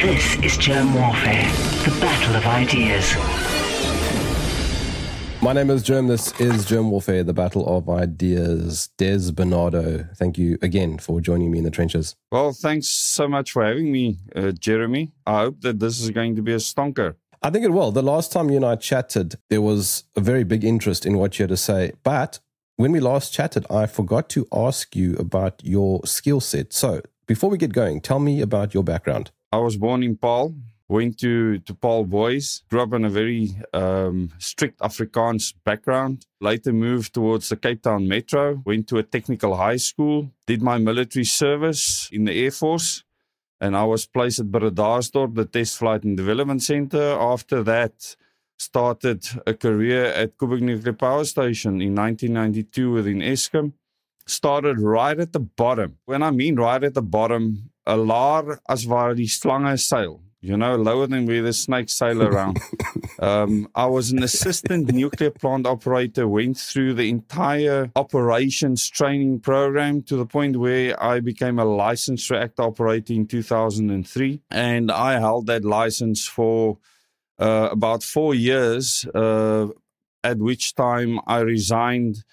This is Germ Warfare, the battle of ideas. My name is Germ. This is Germ Warfare, the battle of ideas. Des Bernardo, thank you again for joining me in the trenches. Well, thanks so much for having me, Jeremy. I hope that this is going to be a stonker. I think it will. The last time you and I chatted, there was a very big interest in what you had to say. But when we last chatted, I forgot to ask you about your skill set. So before we get going, tell me about your background. I was born in Paarl, went to Paarl Boys, grew up in a very strict Afrikaans background, later moved towards the Cape Town Metro, went to a technical high school, did my military service in the Air Force, and I was placed at Bredasdorp, the Test Flight and Development Center. After that, started a career at Koeberg Nuclear Power Station in 1992 within Eskom. Started right at the bottom. When I mean right at the bottom, a laar as waar die slange sail. You know, lower than where the snakes sail around. I was an assistant nuclear plant operator, went through the entire operations training program to the point where I became a licensed reactor operator in 2003. And I held that license for about 4 years, at which time I resigned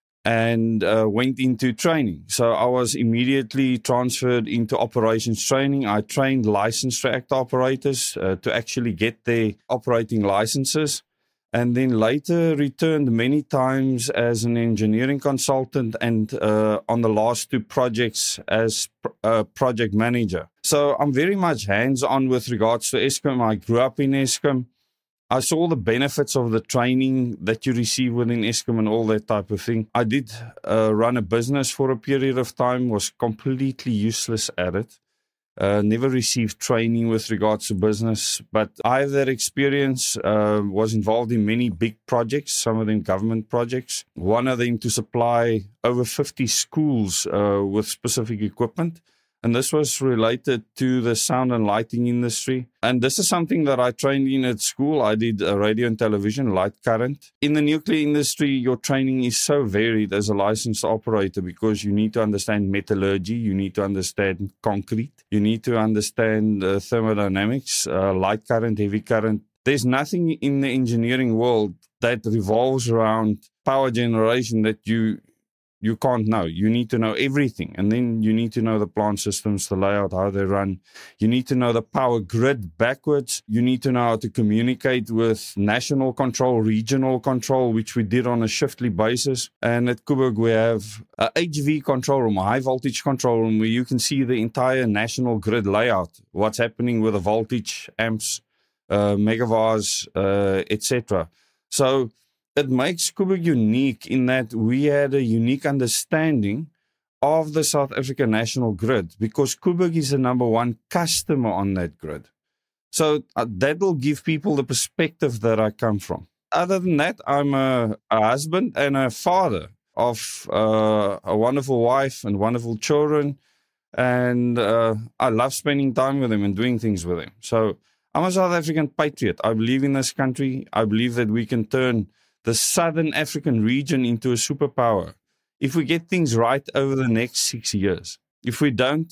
and went into training. So I was immediately transferred into operations training. I trained licensed reactor operators to actually get their operating licenses, and then later returned many times as an engineering consultant and on the last 2 projects as a project manager. So I'm very much hands-on with regards to Eskom. I grew up in Eskom. I saw the benefits of the training that you receive within Eskom and all that type of thing. I did run a business for a period of time, was completely useless at it. Never received training with regards to business, but I have that experience, was involved in many big projects, some of them government projects. One of them to supply over 50 schools with specific equipment. And this was related to the sound and lighting industry. And this is something that I trained in at school. I did radio and television, light current. In the nuclear industry, your training is so varied as a licensed operator because you need to understand metallurgy, you need to understand concrete, you need to understand thermodynamics, light current, heavy current. There's nothing in the engineering world that revolves around power generation that you can't know. You need to know everything. And then you need to know the plant systems, the layout, how they run. You need to know the power grid backwards. You need to know how to communicate with national control, regional control, which we did on a shiftly basis. And at Koeberg, we have a HV control room, a high voltage control room, where you can see the entire national grid layout, what's happening with the voltage, amps, megavars, etc. So it makes Koeberg unique in that we had a unique understanding of the South African national grid because Koeberg is the number 1 customer on that grid. So that will give people the perspective that I come from. Other than that, I'm a husband and a father of a wonderful wife and wonderful children. And I love spending time with them and doing things with them. So I'm a South African patriot. I believe in this country. I believe that we can turn the Southern African region into a superpower if we get things right over the next 6 years. If we don't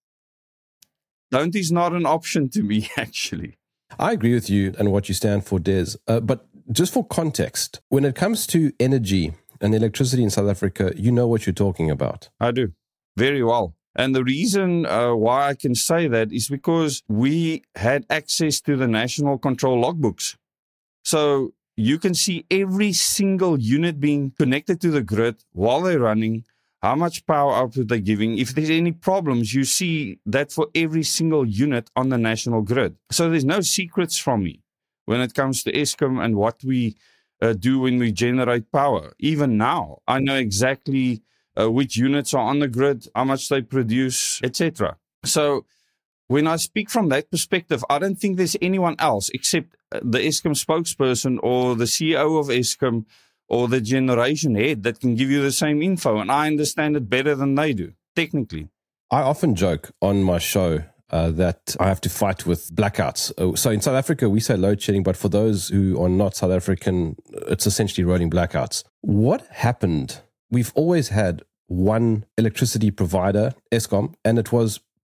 is not an option to me, actually. I agree with you and what you stand for, Des. But just for context, when it comes to energy and electricity in South Africa, you know what you're talking about. I do. Very well. And the reason why I can say that is because we had access to the national control logbooks. So you can see every single unit being connected to the grid while they're running, how much power output they're giving. If there's any problems, you see that for every single unit on the national grid. So there's no secrets from me when it comes to Eskom and what we do when we generate power. Even now, I know exactly which units are on the grid, how much they produce, etc. So when I speak from that perspective, I don't think there's anyone else except the Eskom spokesperson or the CEO of Eskom or the generation head that can give you the same info. And I understand it better than they do, technically. I often joke on my show that I have to fight with blackouts. So in South Africa, we say load shedding, but for those who are not South African, it's essentially rolling blackouts. What happened? We've always had one electricity provider, Eskom, and it was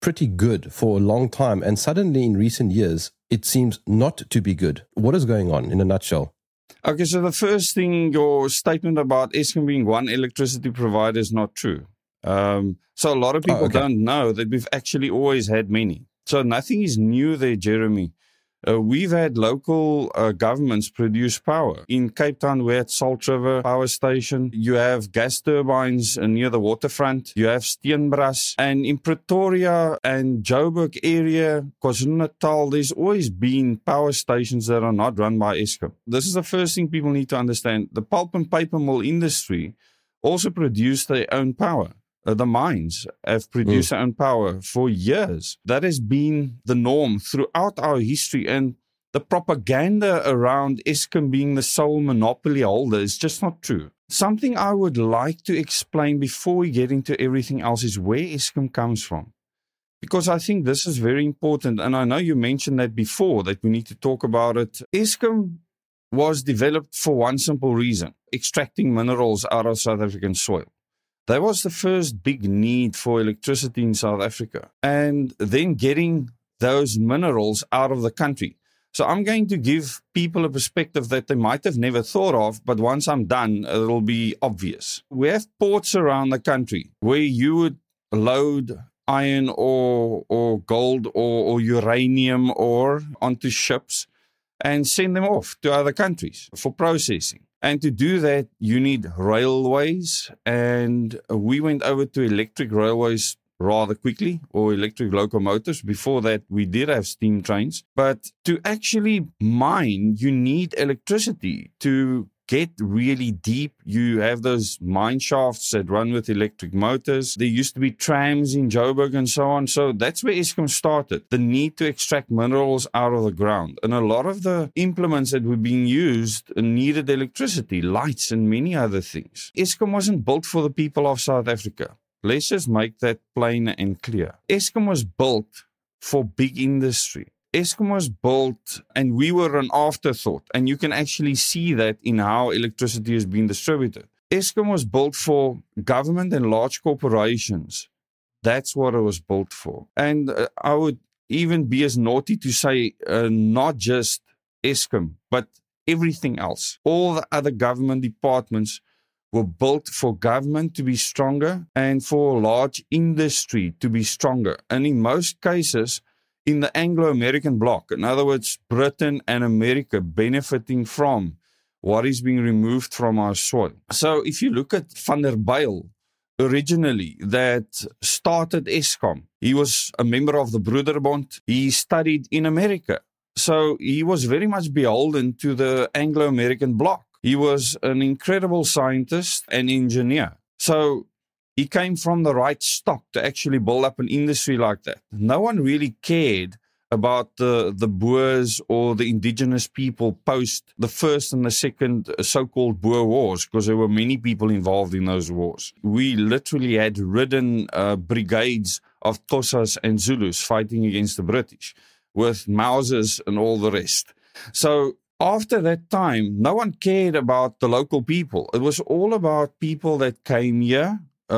pretty good for a long time, and suddenly in recent years, it seems not to be good. What is going on in a nutshell? Okay, so the first thing, your statement about Eskom being one electricity provider is not true. So a lot of people don't know that we've actually always had many. So nothing is new there, Jeremy. We've had local governments produce power. In Cape Town, we had Salt River Power Station. You have gas turbines near the waterfront. You have Steenbras. And in Pretoria and Joburg area, KwaZulu-Natal, there's always been power stations that are not run by Eskom. This is the first thing people need to understand. The pulp and paper mill industry also produced their own power. The mines have produced their own power for years. That has been the norm throughout our history. And the propaganda around Eskom being the sole monopoly holder is just not true. Something I would like to explain before we get into everything else is where Eskom comes from. Because I think this is very important. And I know you mentioned that before, that we need to talk about it. Eskom was developed for one simple reason: extracting minerals out of South African soil. That was the first big need for electricity in South Africa. And then getting those minerals out of the country. So I'm going to give people a perspective that they might have never thought of, but once I'm done, it'll be obvious. We have ports around the country where you would load iron ore or gold or uranium ore onto ships and send them off to other countries for processing. And to do that, you need railways. And we went over to electric railways rather quickly, or electric locomotives. Before that, we did have steam trains. But to actually mine, you need electricity. To get really deep, you have those mine shafts that run with electric motors. There used to be trams in Joburg and so on. So that's where Eskom started, the need to extract minerals out of the ground. And a lot of the implements that were being used needed electricity, lights and many other things. Eskom wasn't built for the people of South Africa. Let's just make that plain and clear. Eskom was built for big industry. Eskom was built, and we were an afterthought, and you can actually see that in how electricity has been distributed. Eskom was built for government and large corporations. That's what it was built for. And I would even be as naughty to say not just Eskom, but everything else. All the other government departments were built for government to be stronger and for large industry to be stronger. And in most cases, in the Anglo-American bloc, in other words, Britain and America benefiting from what is being removed from our soil. So if you look at Van der Bijl, originally, that started Eskom, he was a member of the Broederbond. He studied in America. So he was very much beholden to the Anglo-American bloc. He was an incredible scientist and engineer. So he came from the right stock to actually build up an industry like that. No one really cared about the Boers or the indigenous people post the first and the second so-called Boer wars, because there were many people involved in those wars. We literally had ridden brigades of Xhosas and Zulus fighting against the British with Mausers and all the rest. So after that time, no one cared about the local people. It was all about people that came here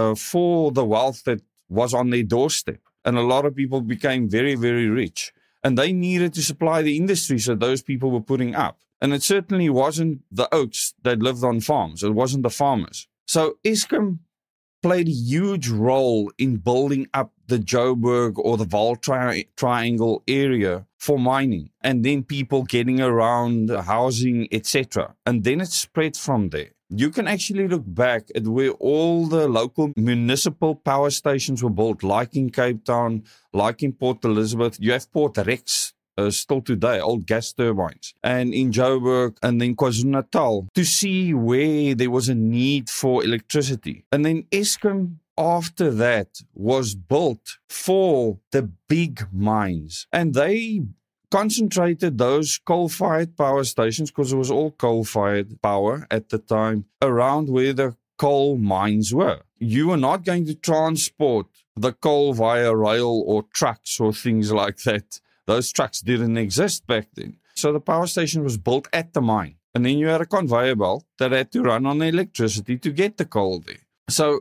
for the wealth that was on their doorstep. And a lot of people became very, very rich. And they needed to supply the industries that those people were putting up. And it certainly wasn't the oaks that lived on farms. It wasn't the farmers. So Eskom played a huge role in building up the Joburg or the Vaal Triangle area for mining. And then people getting around, housing, etc. And then it spread from there. You can actually look back at where all the local municipal power stations were built, like in Cape Town, like in Port Elizabeth. You have Port Rex still today, old gas turbines. And in Joburg and then KwaZulu-Natal, to see where there was a need for electricity. And then Eskom, after that, was built for the big mines. And they concentrated those coal-fired power stations, because it was all coal-fired power at the time, around where the coal mines were. You were not going to transport the coal via rail or trucks or things like that. Those trucks didn't exist back then. So the power station was built at the mine. And then you had a conveyor belt that had to run on electricity to get the coal there. So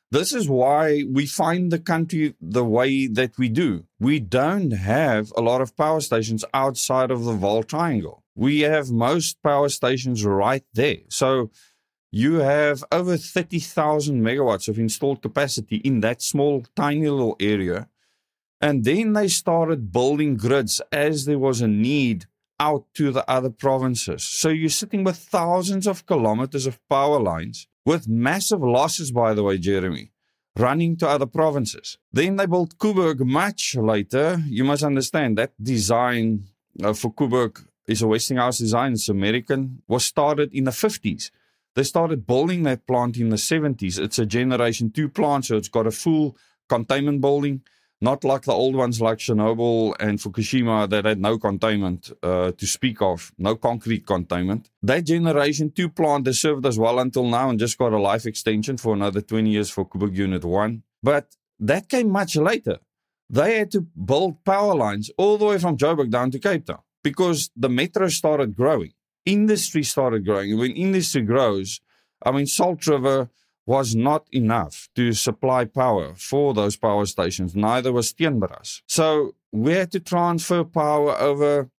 This is why we find the country the way that we do. We don't have a lot of power stations outside of the Vaal Triangle. We have most power stations right there. So you have over 30,000 megawatts of installed capacity in that small, tiny little area. And then they started building grids as there was a need out to the other provinces. So you're sitting with thousands of kilometers of power lines with massive losses, by the way, Jeremy, running to other provinces. Then they built Koeberg much later. You must understand that design for Koeberg is a Westinghouse design. It's American. Was started in the 50s. They started building that plant in the 70s. It's a Generation 2 plant, so it's got a full containment building. Not like the old ones like Chernobyl and Fukushima that had no containment to speak of, no concrete containment. That Generation 2 plant has served us well until now and just got a life extension for another 20 years for Koeberg Unit 1. But that came much later. They had to build power lines all the way from Joburg down to Cape Town because the metro started growing. Industry started growing. When industry grows, Salt River was not enough to supply power for those power stations. Neither was Steenbras. So we had to transfer power over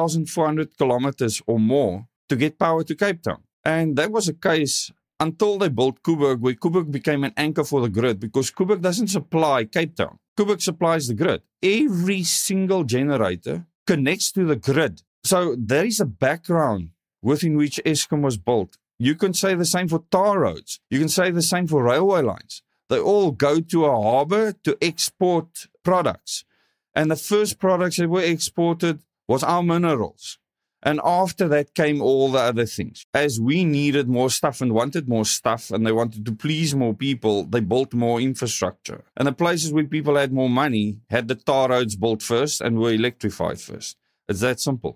1,400 kilometers or more to get power to Cape Town. And that was a case until they built Koeberg, where Koeberg became an anchor for the grid because Koeberg doesn't supply Cape Town. Koeberg supplies the grid. Every single generator connects to the grid. So there is a background within which Eskom was built. You can say the same for tar roads. You can say the same for railway lines. They all go to a harbor to export products. And the first products that were exported was our minerals. And after that came all the other things. As we needed more stuff and wanted more stuff and they wanted to please more people, they built more infrastructure. And the places where people had more money had the tar roads built first and were electrified first. It's that simple.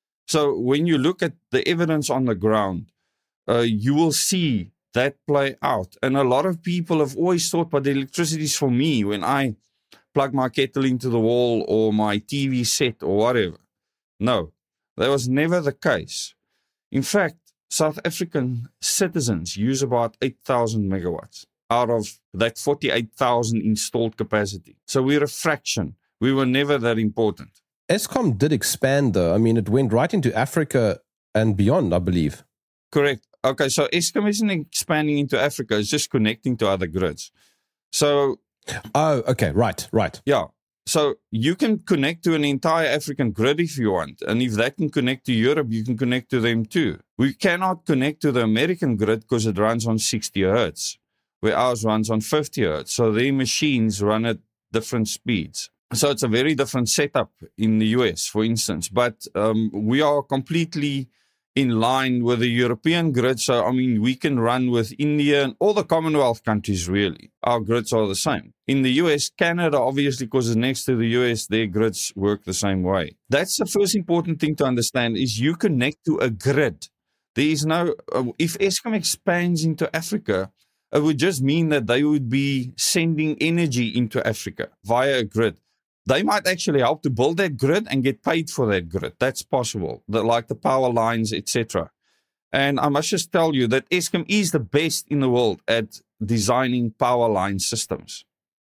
So when you look at the evidence on the ground, you will see that play out. And a lot of people have always thought, but the electricity is for me when I plug my kettle into the wall or my TV set or whatever. No, that was never the case. In fact, South African citizens use about 8,000 megawatts out of that 48,000 installed capacity. So we're a fraction. We were never that important. Eskom did expand though. It went right into Africa and beyond, I believe. Correct. Okay, so Eskom isn't expanding into Africa, it's just connecting to other grids. So... Oh, okay, right. Yeah. So you can connect to an entire African grid if you want. And if that can connect to Europe, you can connect to them too. We cannot connect to the American grid because it runs on 60 hertz, where ours runs on 50 hertz. So their machines run at different speeds. So it's a very different setup in the US, for instance. But we are completely in line with the European grid. So, we can run with India and all the Commonwealth countries, really. Our grids are the same. In the US, Canada, obviously, because it's next to the US, their grids work the same way. That's the first important thing to understand is you connect to a grid. There is no, if Eskom expands into Africa, it would just mean that they would be sending energy into Africa via a grid. They might actually help to build that grid and get paid for that grid. That's possible, like the power lines, etc. And I must just tell you that Eskom is the best in the world at designing power line systems.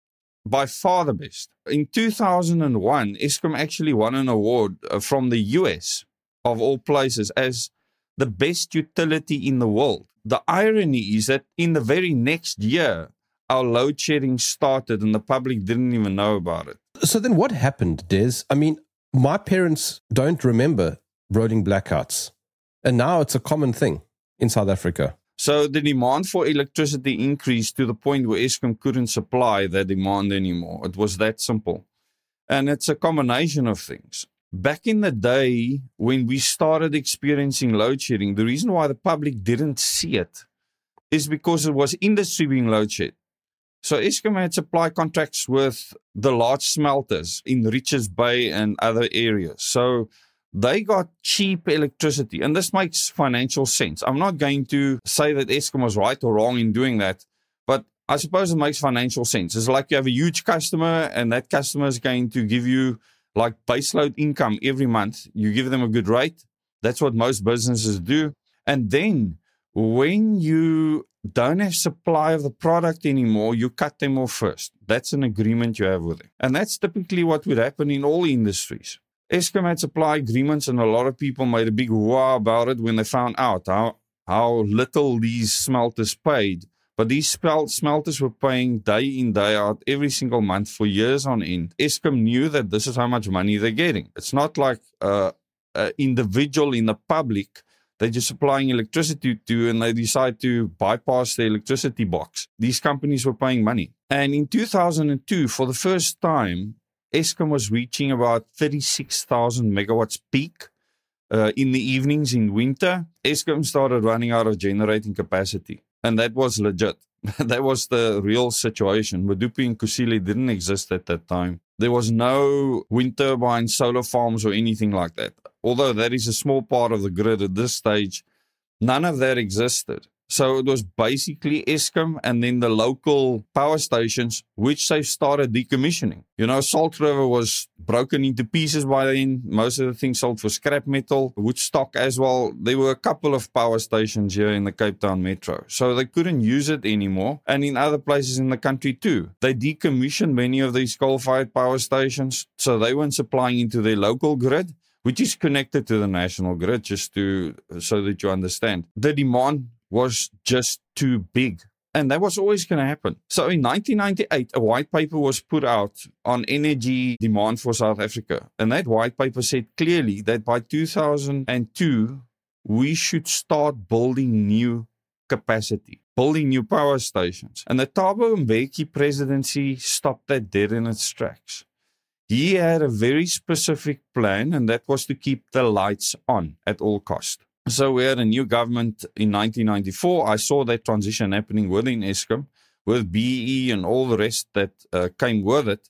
By far the best. In 2001, Eskom actually won an award from the US, of all places, as the best utility in the world. The irony is that in the very next year, our load shedding started and the public didn't even know about it. So then what happened, Des? My parents don't remember rolling blackouts. And now it's a common thing in South Africa. So the demand for electricity increased to the point where Eskom couldn't supply that demand anymore. It was that simple. And it's a combination of things. Back in the day, when we started experiencing load shedding, the reason why the public didn't see it is because it was industry being load shed. So Eskom had supply contracts with the large smelters in Richards Bay and other areas. So they got cheap electricity, and this makes financial sense. I'm not going to say that Eskom was right or wrong in doing that, but I suppose it makes financial sense. It's like you have a huge customer, and that customer is going to give you like baseload income every month. You give them a good rate. That's what most businesses do. And then when you don't have supply of the product anymore, you cut them off first. That's an agreement you have with them. And that's typically what would happen in all industries. Eskom had supply agreements, and a lot of people made a big hoo-ha about it when they found out how little these smelters paid. But these smelters were paying day in, day out, every single month for years on end. Eskom knew that this is how much money they're getting. It's not like an individual in the public they're just supplying electricity to, and they decide to bypass the electricity box. These companies were paying money. And in 2002, for the first time, Eskom was reaching about 36,000 megawatts peak in the evenings in winter. Eskom started running out of generating capacity. And that was legit. That was the real situation. Medupi and Kusile didn't exist at that time. There was no wind turbine, solar farms, or anything like that. Although that is a small part of the grid at this stage, none of that existed. So it was basically Eskom and then the local power stations, which they started decommissioning. You know, Salt River was broken into pieces by then. Most of the things sold for scrap metal, Woodstock as well. There were a couple of power stations here in the Cape Town Metro. So they couldn't use it anymore. And in other places in the country too. They decommissioned many of these coal-fired power stations. So they weren't supplying into their local grid, which is connected to the national grid, so that you understand. The demand was just too big. And that was always going to happen. So in 1998, a white paper was put out on energy demand for South Africa. And that white paper said clearly that by 2002, we should start building new capacity, building new power stations. And the Thabo Mbeki presidency stopped that dead in its tracks. He had a very specific plan, and that was to keep the lights on at all costs. So we had a new government in 1994. I saw that transition happening within Eskom, with BEE and all the rest that came with it.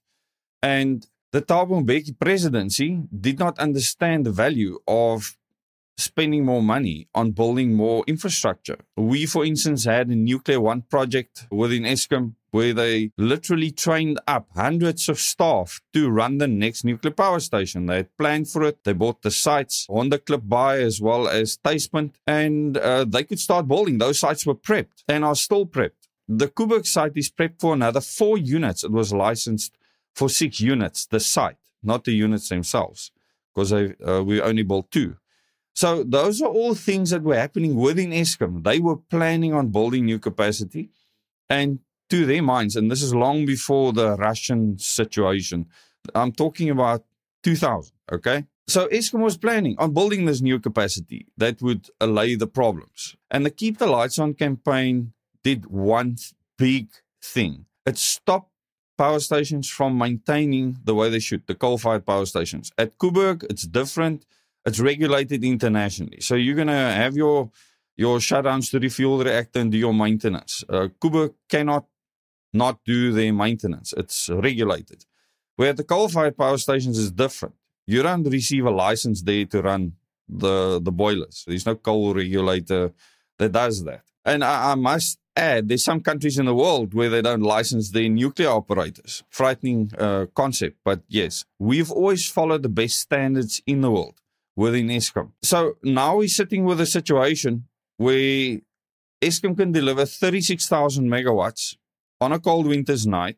And the Thabo Mbeki presidency did not understand the value of spending more money on building more infrastructure. We, for instance, had a Nuclear One project within Eskom where they literally trained up hundreds of staff to run the next nuclear power station. They had planned for it. They bought the sites, Honda Klipbaai as well as Tuispunt, and they could start building. Those sites were prepped and are still prepped. The Koeberg site is prepped for another 4 units. It was licensed for 6 units, the site, not the units themselves, because we only built 2. So those are all things that were happening within Eskom. They were planning on building new capacity, and to their minds, and this is long before the Russian situation. I'm talking about 2000, okay? So Eskom was planning on building this new capacity that would allay the problems. And the Keep the Lights On campaign did one big thing. It stopped power stations from maintaining the way they should, the coal-fired power stations. At Koeberg, it's different. It's regulated internationally. So you're going to have your shutdowns to refuel the reactor and do your maintenance. Koeberg cannot not do their maintenance. It's regulated. Where the coal-fired power stations is different. You don't receive a license there to run the boilers. There's no coal regulator that does that. And I must add, there's some countries in the world where they don't license their nuclear operators. Frightening concept. But yes, we've always followed the best standards in the world within Eskom. So now we're sitting with a situation where Eskom can deliver 36,000 megawatts on a cold winter's night,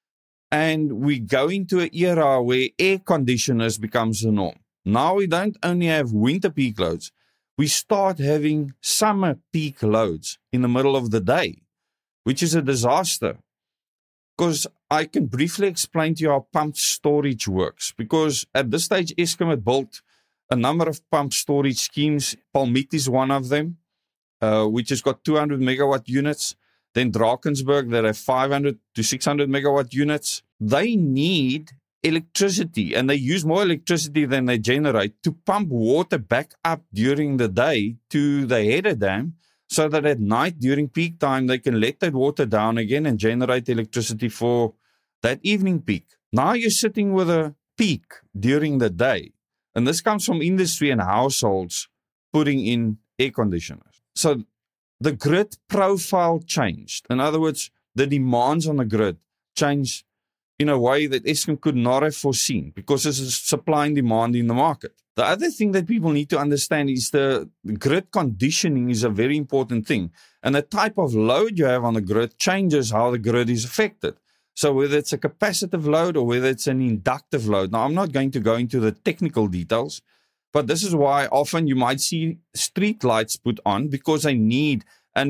and we go into an era where air conditioners becomes the norm. Now we don't only have winter peak loads, we start having summer peak loads in the middle of the day, which is a disaster. Because I can briefly explain to you how pumped storage works. Because at this stage, Eskom had built a number of pumped storage schemes. Palmit is one of them, which has got 200 megawatt units. Then Drakensberg, that have 500 to 600 megawatt units. They need electricity, and they use more electricity than they generate to pump water back up during the day to the header dam, so that at night during peak time, they can let that water down again and generate electricity for that evening peak. Now you're sitting with a peak during the day, and this comes from industry and households putting in air conditioners. So the grid profile changed. In other words, the demands on the grid changed in a way that Eskom could not have foreseen because there's a supply and demand in the market. The other thing that people need to understand is the grid conditioning is a very important thing. And the type of load you have on the grid changes how the grid is affected. So whether it's a capacitive load or whether it's an inductive load. Now, I'm not going to go into the technical details, but this is why often you might see street lights put on because they need an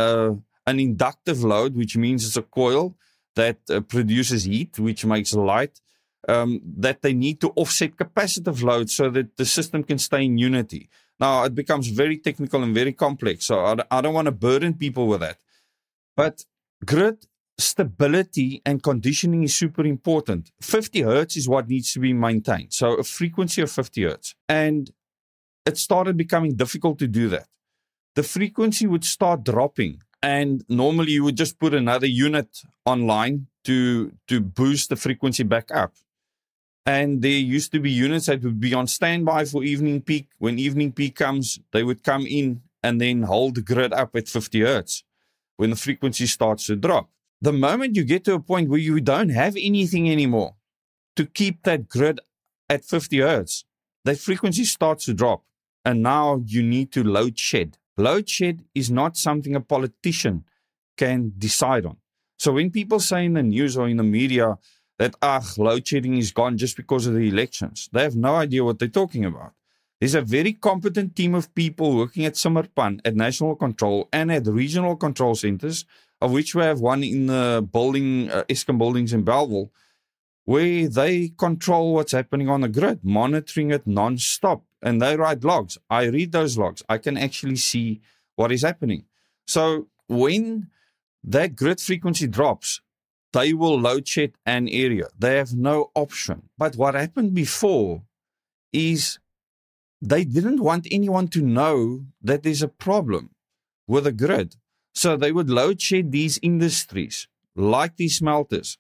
inductive load, which means it's a coil that produces heat, which makes light, that they need to offset capacitive load so that the system can stay in unity. Now, it becomes very technical and very complex, so I don't want to burden people with that. But grid stability and conditioning is super important. 50 hertz is what needs to be maintained, so a frequency of 50 hertz. And it started becoming difficult to do that. The frequency would start dropping. And normally you would just put another unit online to boost the frequency back up. And there used to be units that would be on standby for evening peak. When evening peak comes, they would come in and then hold the grid up at 50 hertz when the frequency starts to drop. The moment you get to a point where you don't have anything anymore to keep that grid at 50 hertz, that frequency starts to drop. And now you need to load shed. Load shed is not something a politician can decide on. So when people say in the news or in the media that, load shedding is gone just because of the elections, they have no idea what they're talking about. There's a very competent team of people working at Simmerpan, at National Control, and at regional control centers, of which we have one in the building, Eskom buildings in Bellville, where they control what's happening on the grid, monitoring it non-stop. And they write logs. I read those logs. I can actually see what is happening. So when that grid frequency drops, they will load shed an area. They have no option. But what happened before is they didn't want anyone to know that there's a problem with the grid. So they would load shed these industries, like these smelters.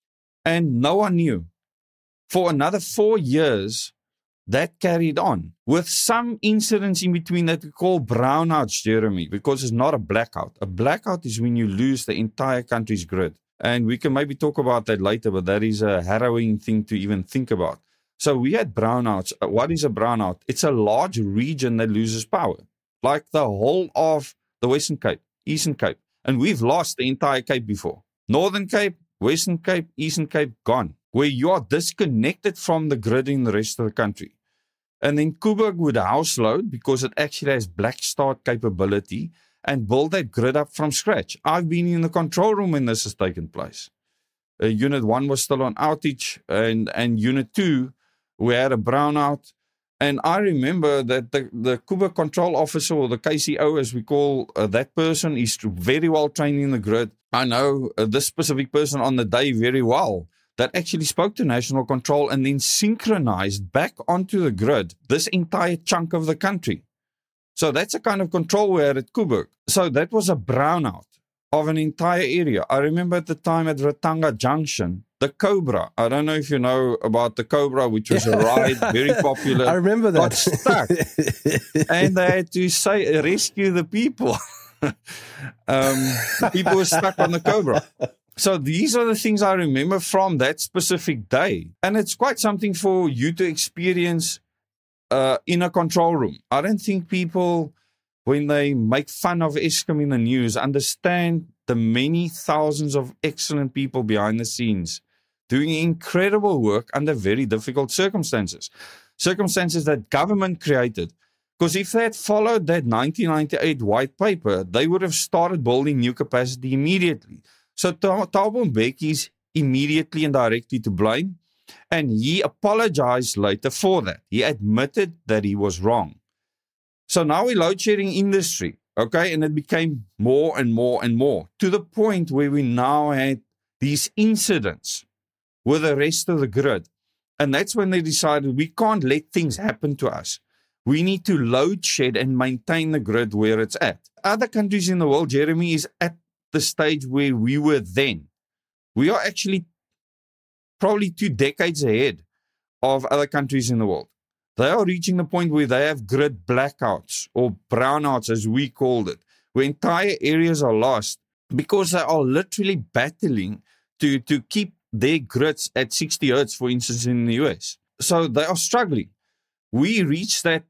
And no one knew. For another 4 years, that carried on with some incidents in between that we call brownouts, Jeremy, because it's not a blackout. A blackout is when you lose the entire country's grid. And we can maybe talk about that later, but that is a harrowing thing to even think about. So we had brownouts. What is a brownout? It's a large region that loses power, like the whole of the Western Cape, Eastern Cape. And we've lost the entire Cape before. Northern Cape, Western Cape, Eastern Cape, gone, where you are disconnected from the grid in the rest of the country. And then Koeberg would house load because it actually has black start capability and build that grid up from scratch. I've been in the control room when this has taken place. Unit 1 was still on outage and Unit 2, we had a brownout. And I remember that the Koeberg control officer, or the KCO as we call that person, is very well trained in the grid. I know this specific person on the day very well, that actually spoke to National Control and then synchronized back onto the grid this entire chunk of the country. So that's a kind of control we had at Koeberg. So that was a brownout of an entire area. I remember at the time at Ratanga Junction, the Cobra. I don't know if you know about the Cobra, which was a ride, very popular. I remember that. Got stuck. And they had to rescue the people. The people were stuck on the Cobra. So these are the things I remember from that specific day. And it's quite something for you to experience in a control room. I don't think people, when they make fun of Eskom in the news, understand the many thousands of excellent people behind the scenes doing incredible work under very difficult circumstances. Circumstances that government created. Because if they had followed that 1998 white paper, they would have started building new capacity immediately. So Thabo Mbeki is immediately and directly to blame, and he apologized later for that. He admitted that he was wrong. So now we're load shedding industry, okay, and it became more and more and more, to the point where we now had these incidents with the rest of the grid. And that's when they decided we can't let things happen to us. We need to load shed and maintain the grid where it's at. Other countries in the world, Jeremy, is at the stage where we were then. We are actually probably 2 decades ahead of other countries in the world. They are reaching the point where they have grid blackouts or brownouts, as we called it, where entire areas are lost because they are literally battling to keep their grids at 60 hertz, for instance, in the US. So they are struggling. We reached that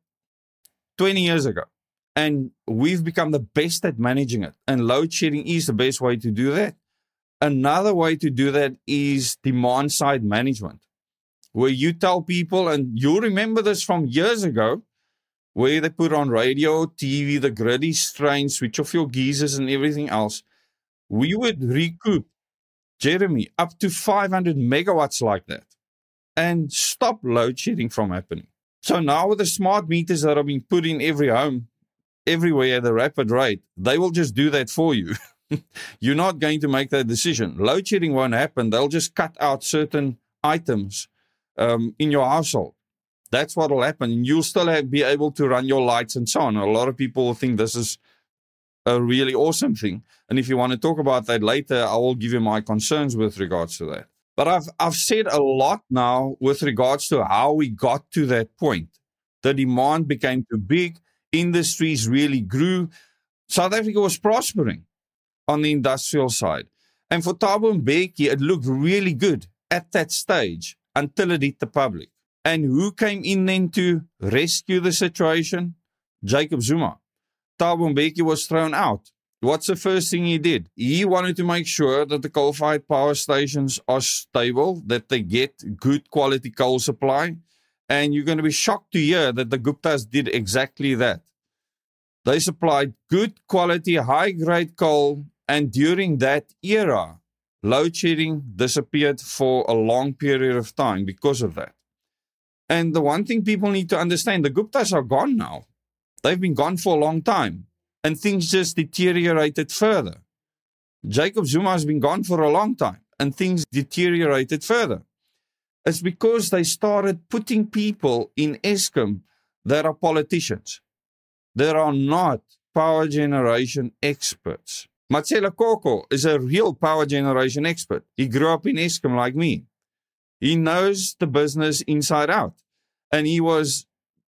20 years ago, and we've become the best at managing it. And load shedding is the best way to do that. Another way to do that is demand side management, where you tell people, and you'll remember this from years ago, where they put on radio, TV, the grid is strained, switch off your geysers and everything else. We would recoup, Jeremy, up to 500 megawatts like that and stop load shedding from happening. So now with the smart meters that are being put in every home, everywhere at a rapid rate, they will just do that for you. You're not going to make that decision. Load shedding won't happen. They'll just cut out certain items in your household. That's what will happen. And you'll still be able to run your lights and so on. A lot of people will think this is a really awesome thing. And if you want to talk about that later, I will give you my concerns with regards to that. But I've said a lot now with regards to how we got to that point. The demand became too big. Industries really grew. South Africa was prospering on the industrial side. And for Thabo Mbeki, it looked really good at that stage until it hit the public. And who came in then to rescue the situation? Jacob Zuma. Thabo Mbeki was thrown out. What's the first thing he did? He wanted to make sure that the coal-fired power stations are stable, that they get good quality coal supply. And you're going to be shocked to hear that the Guptas did exactly that. They supplied good quality, high-grade coal. And during that era, load shedding disappeared for a long period of time because of that. And the one thing people need to understand, the Guptas are gone now. They've been gone for a long time. And things just deteriorated further. Jacob Zuma has been gone for a long time. And things deteriorated further. It's because they started putting people in Eskom that are politicians. That are not power generation experts. Matsela Koko is a real power generation expert. He grew up in Eskom like me. He knows the business inside out. And he was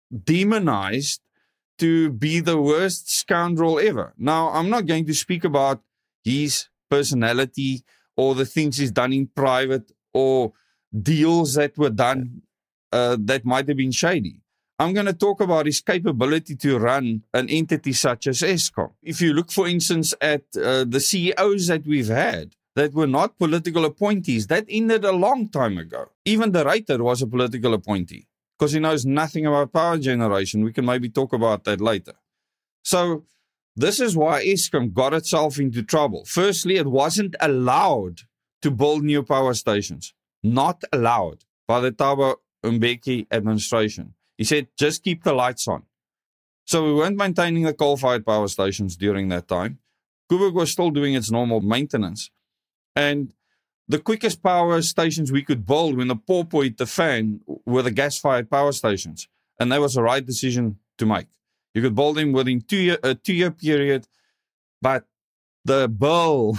demonized to be the worst scoundrel ever. Now, I'm not going to speak about his personality or the things he's done in private or deals that were done that might have been shady. I'm going to talk about his capability to run an entity such as Eskom. If you look, for instance, at the CEOs that we've had that were not political appointees, that ended a long time ago. Even the writer was a political appointee because he knows nothing about power generation. We can maybe talk about that later. So this is why Eskom got itself into trouble. Firstly, it wasn't allowed to build new power stations. Not allowed by the Thabo Mbeki administration. He said, just keep the lights on. So we weren't maintaining the coal-fired power stations during that time. Koeberg was still doing its normal maintenance. And the quickest power stations we could build when the pawpaw hit the fan were the gas-fired power stations. And that was the right decision to make. You could build them within a two-year period, but the bill,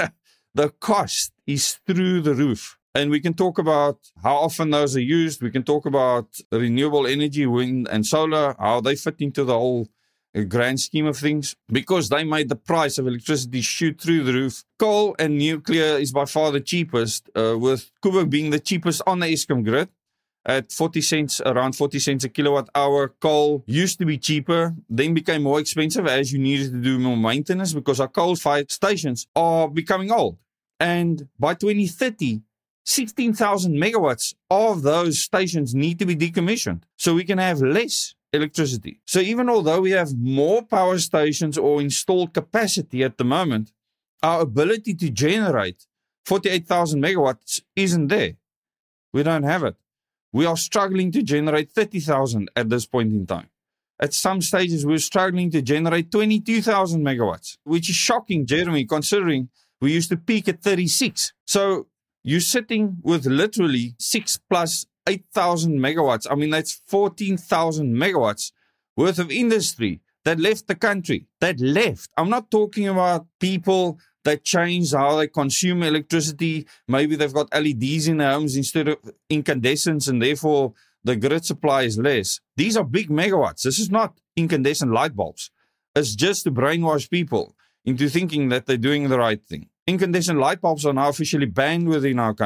the cost is through the roof. And we can talk about how often those are used. We can talk about renewable energy, wind and solar, how they fit into the whole grand scheme of things, because they made the price of electricity shoot through the roof. Coal and nuclear is by far the cheapest, with Koeberg being the cheapest on the Eskom grid at 40 cents, around 40 cents a kilowatt hour. Coal used to be cheaper, then became more expensive as you needed to do more maintenance because our coal-fired stations are becoming old. And by 2030, 16,000 megawatts of those stations need to be decommissioned so we can have less electricity. So even although we have more power stations or installed capacity at the moment, our ability to generate 48,000 megawatts isn't there. We don't have it. We are struggling to generate 30,000 at this point in time. At some stages, we're struggling to generate 22,000 megawatts, which is shocking, Jeremy, considering we used to peak at 36. So you're sitting with literally 6 plus 8,000 megawatts. I mean, that's 14,000 megawatts worth of industry that left the country. That left. I'm not talking about people that changed how they consume electricity. Maybe they've got LEDs in their homes instead of incandescents, and therefore the grid supply is less. These are big megawatts. This is not incandescent light bulbs. It's just to brainwash people into thinking that they're doing the right thing. Incandescent light bulbs are now officially banned within our country.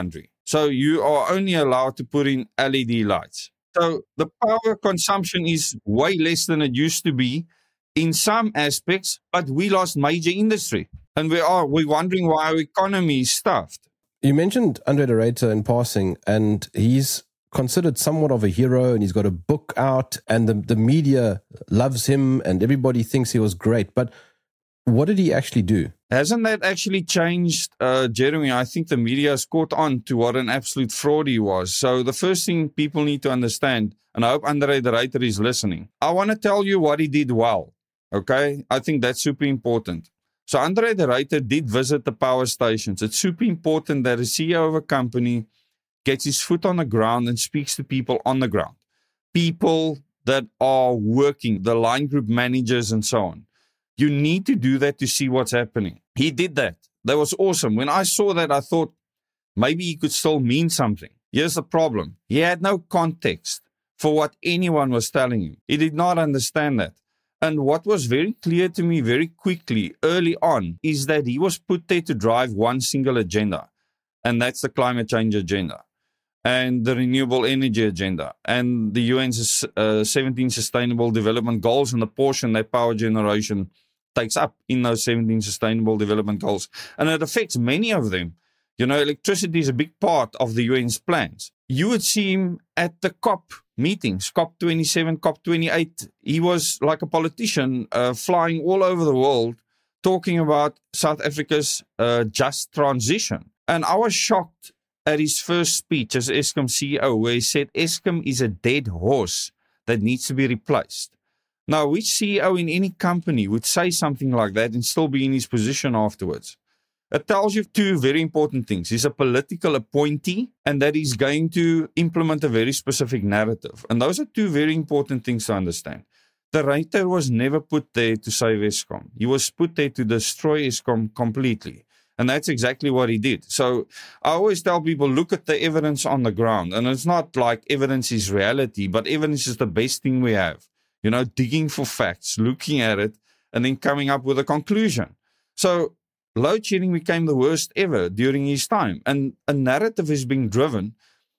So you are only allowed to put in LED lights. So the power consumption is way less than it used to be in some aspects, but we lost major industry. And we're wondering why our economy is stuffed. You mentioned Andre de Ruyter in passing, and he's considered somewhat of a hero, and he's got a book out, and the media loves him, and everybody thinks he was great. But what did he actually do? Hasn't that actually changed, Jeremy? I think the media has caught on to what an absolute fraud he was. So the first thing people need to understand, and I hope Andre de Ruyter is listening, I want to tell you what he did well, okay? I think that's super important. So Andre de Ruyter did visit the power stations. It's super important that a CEO of a company gets his foot on the ground and speaks to people on the ground. People that are working, the line group managers and so on. You need to do that to see what's happening. He did that. That was awesome. When I saw that, I thought maybe he could still mean something. Here's the problem. He had no context for what anyone was telling him. He did not understand that. And what was very clear to me very quickly early on is that he was put there to drive one single agenda. And that's the climate change agenda and the renewable energy agenda and the UN's 17 Sustainable Development Goals and the portion that power generation takes up in those 17 Sustainable Development Goals. And it affects many of them. You know, electricity is a big part of the UN's plans. You would see him at the COP meetings, COP27, COP28. He was like a politician flying all over the world talking about South Africa's just transition. And I was shocked at his first speech as Eskom CEO, where he said Eskom is a dead horse that needs to be replaced. Now, which CEO in any company would say something like that and still be in his position afterwards? It tells you two very important things. He's a political appointee and that he's going to implement a very specific narrative. And those are two very important things to understand. De Ruyter was never put there to save Eskom. He was put there to destroy Eskom completely. And that's exactly what he did. So I always tell people, look at the evidence on the ground. And it's not like evidence is reality, but evidence is the best thing we have. You know, digging for facts, looking at it, and then coming up with a conclusion. So load shedding became the worst ever during his time. And a narrative is being driven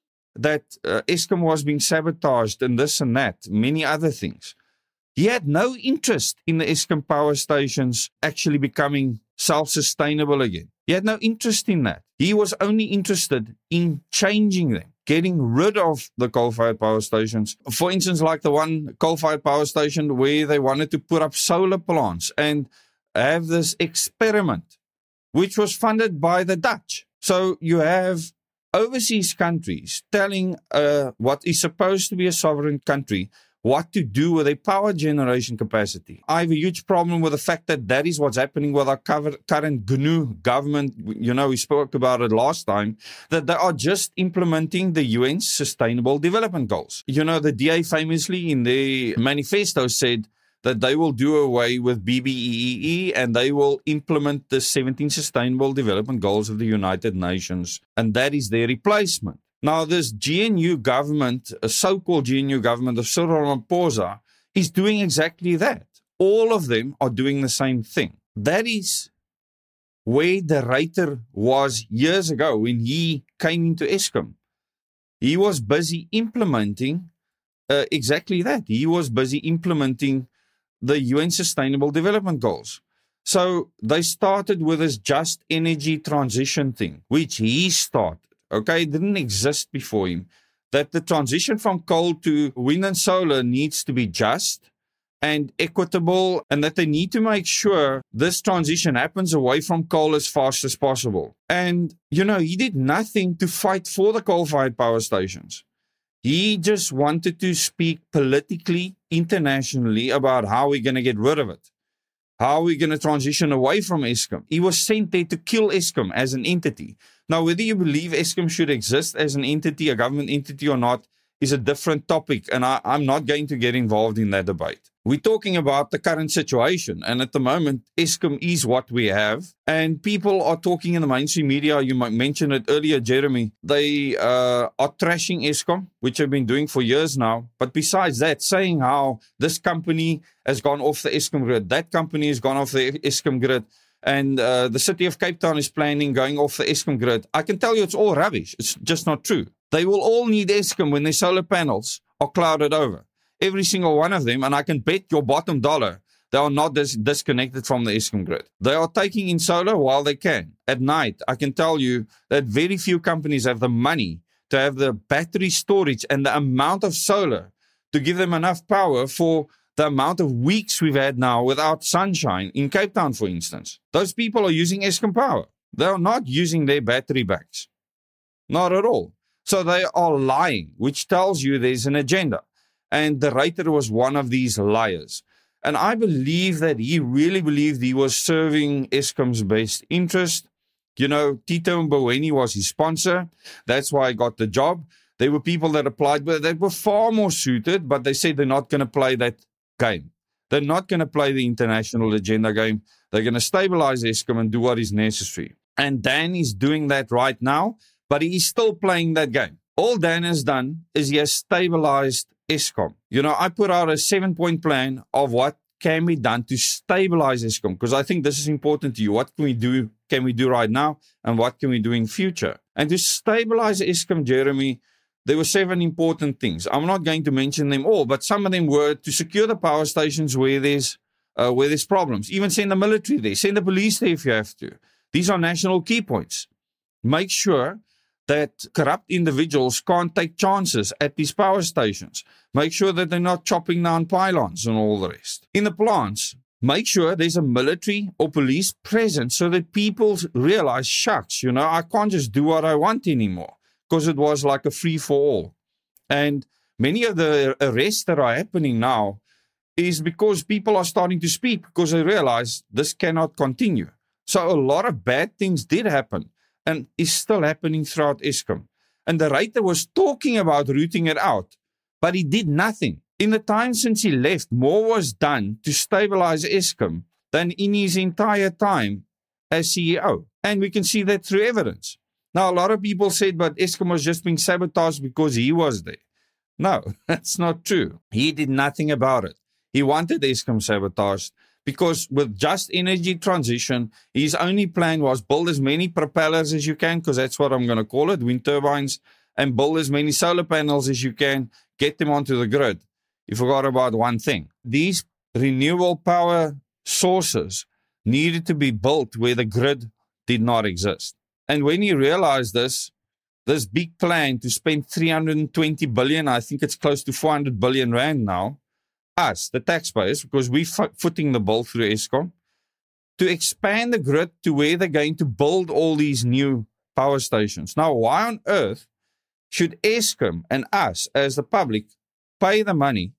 that Eskom was being sabotaged and this and that, many other things. He had no interest in the Eskom power stations actually becoming self-sustainable again. He had no interest in that. He was only interested in changing them, getting rid of the coal-fired power stations. For instance, like the one coal-fired power station where they wanted to put up solar plants and have this experiment, which was funded by the Dutch. So you have overseas countries telling what is supposed to be a sovereign country what to do with a power generation capacity. I have a huge problem with the fact that that is what's happening with our current GNU government. You know, we spoke about it last time, that they are just implementing the UN's Sustainable Development Goals. You know, the DA famously in their manifesto said that they will do away with BBEE and they will implement the 17 Sustainable Development Goals of the United Nations. And that is their replacement. Now, this GNU government, a so-called GNU government of Cyril Ramaphosa, is doing exactly that. All of them are doing the same thing. That is where de Ruyter was years ago when he came into Eskom. He was busy implementing exactly that. He was busy implementing the UN Sustainable Development Goals. So they started with this just energy transition thing, which he started. Okay, it didn't exist before him. That the transition from coal to wind and solar needs to be just and equitable, and that they need to make sure this transition happens away from coal as fast as possible. And, you know, he did nothing to fight for the coal-fired power stations. He just wanted to speak politically, internationally about how we're going to get rid of it. How are we going to transition away from Eskom? He was sent there to kill Eskom as an entity. Now, whether you believe Eskom should exist as an entity, a government entity or not, is a different topic. And I'm not going to get involved in that debate. We're talking about the current situation. And at the moment, Eskom is what we have. And people are talking in the mainstream media. You might mention it earlier, Jeremy. They are trashing Eskom, which they've been doing for years now. But besides that, saying how this company has gone off the Eskom grid, that company has gone off the Eskom grid. And the city of Cape Town is planning going off the Eskom grid. I can tell you it's all rubbish. It's just not true. They will all need Eskom when their solar panels are clouded over. Every single one of them, and I can bet your bottom dollar, they are not disconnected from the Eskom grid. They are taking in solar while they can. At night, I can tell you that very few companies have the money to have the battery storage and the amount of solar to give them enough power for the amount of weeks we've had now without sunshine in Cape Town, for instance. Those people are using Eskom power. They are not using their battery banks. Not at all. So they are lying, which tells you there's an agenda. And the writer was one of these liars. And I believe that he really believed he was serving Eskom's best interest. You know, Tito Mboweni was his sponsor. That's why I got the job. There were people that applied, but that were far more suited, but they said they're not going to play that game. They're not going to play the international agenda game. They're going to stabilize Eskom and do what is necessary. And Dan is doing that right now, but he is still playing that game. All Dan has done is he has stabilized Eskom. You know, I put out a 7-point plan of what can be done to stabilize Eskom, because I think this is important to you. What can we do right now, and what can we do in future? And to stabilize Eskom, Jeremy, there were 7 important things. I'm not going to mention them all, but some of them were to secure the power stations where there's problems. Even send the military there, send the police there if you have to. These are national key points. Make sure that corrupt individuals can't take chances at these power stations. Make sure that they're not chopping down pylons and all the rest. In the plants, make sure there's a military or police presence so that people realize, shucks, you know, I can't just do what I want anymore, because it was like a free-for-all. And many of the arrests that are happening now is because people are starting to speak because they realize this cannot continue. So a lot of bad things did happen and is still happening throughout Eskom. And the writer was talking about rooting it out, but he did nothing. In the time since he left, more was done to stabilize Eskom than in his entire time as CEO. And we can see that through evidence. Now, a lot of people said, but Eskom was just being sabotaged because he was there. No, that's not true. He did nothing about it. He wanted Eskom sabotaged because with just energy transition, his only plan was build as many propellers as you can, because that's what I'm going to call it, wind turbines, and build as many solar panels as you can, get them onto the grid. You forgot about one thing. These renewable power sources needed to be built where the grid did not exist. And when he realized this big plan to spend 320 billion, I think it's close to 400 billion rand now, us, the taxpayers, because we're footing the bill through Eskom, to expand the grid to where they're going to build all these new power stations. Now, why on earth should Eskom and us as the public pay the money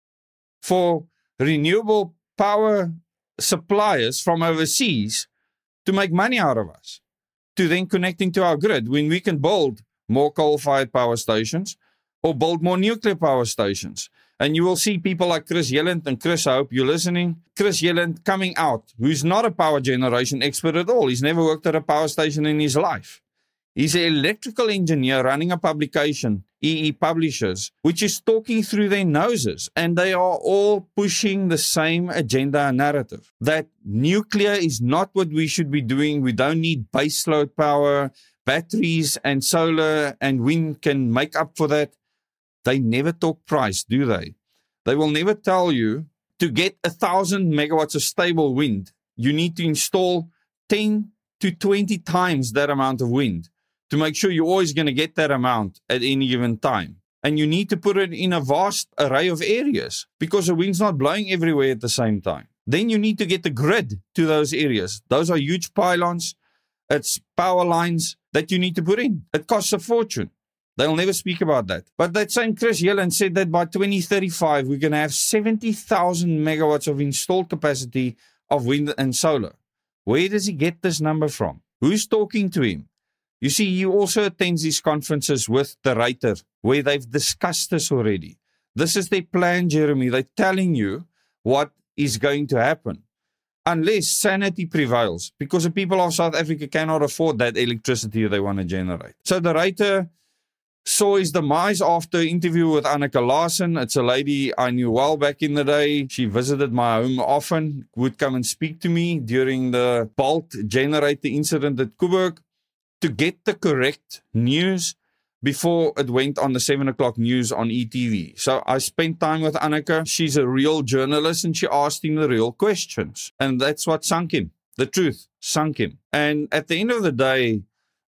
for renewable power suppliers from overseas to make money out of us, to then connecting to our grid, when we can build more coal-fired power stations or build more nuclear power stations? And you will see people like Chris Yelland, and Chris, I hope you're listening, Chris Yelland coming out, who's not a power generation expert at all. He's never worked at a power station in his life. He's an electrical engineer running a publication, EE Publishers, which is talking through their noses. And they are all pushing the same agenda narrative, that nuclear is not what we should be doing. We don't need baseload power. Batteries and solar and wind can make up for that. They never talk price, do they? They will never tell you to get 1,000 megawatts of stable wind, you need to install 10 to 20 times that amount of wind to make sure you're always going to get that amount at any given time. And you need to put it in a vast array of areas because the wind's not blowing everywhere at the same time. Then you need to get the grid to those areas. Those are huge pylons. It's power lines that you need to put in. It costs a fortune. They'll never speak about that. But that same Chris Yelland said that by 2035, we're going to have 70,000 megawatts of installed capacity of wind and solar. Where does he get this number from? Who's talking to him? You see, he also attends these conferences with the writer where they've discussed this already. This is their plan, Jeremy. They're telling you what is going to happen. Unless sanity prevails, because the people of South Africa cannot afford that electricity they want to generate. So the writer saw his demise after an interview with Anneke Larsen. It's a lady I knew well back in the day. She visited my home often, would come and speak to me during the Bolt generator incident at Coburg to get the correct news before it went on the 7 o'clock news on ETV. So I spent time with Anneke. She's a real journalist and she asked him the real questions. And that's what sunk him. The truth sunk him. And at the end of the day,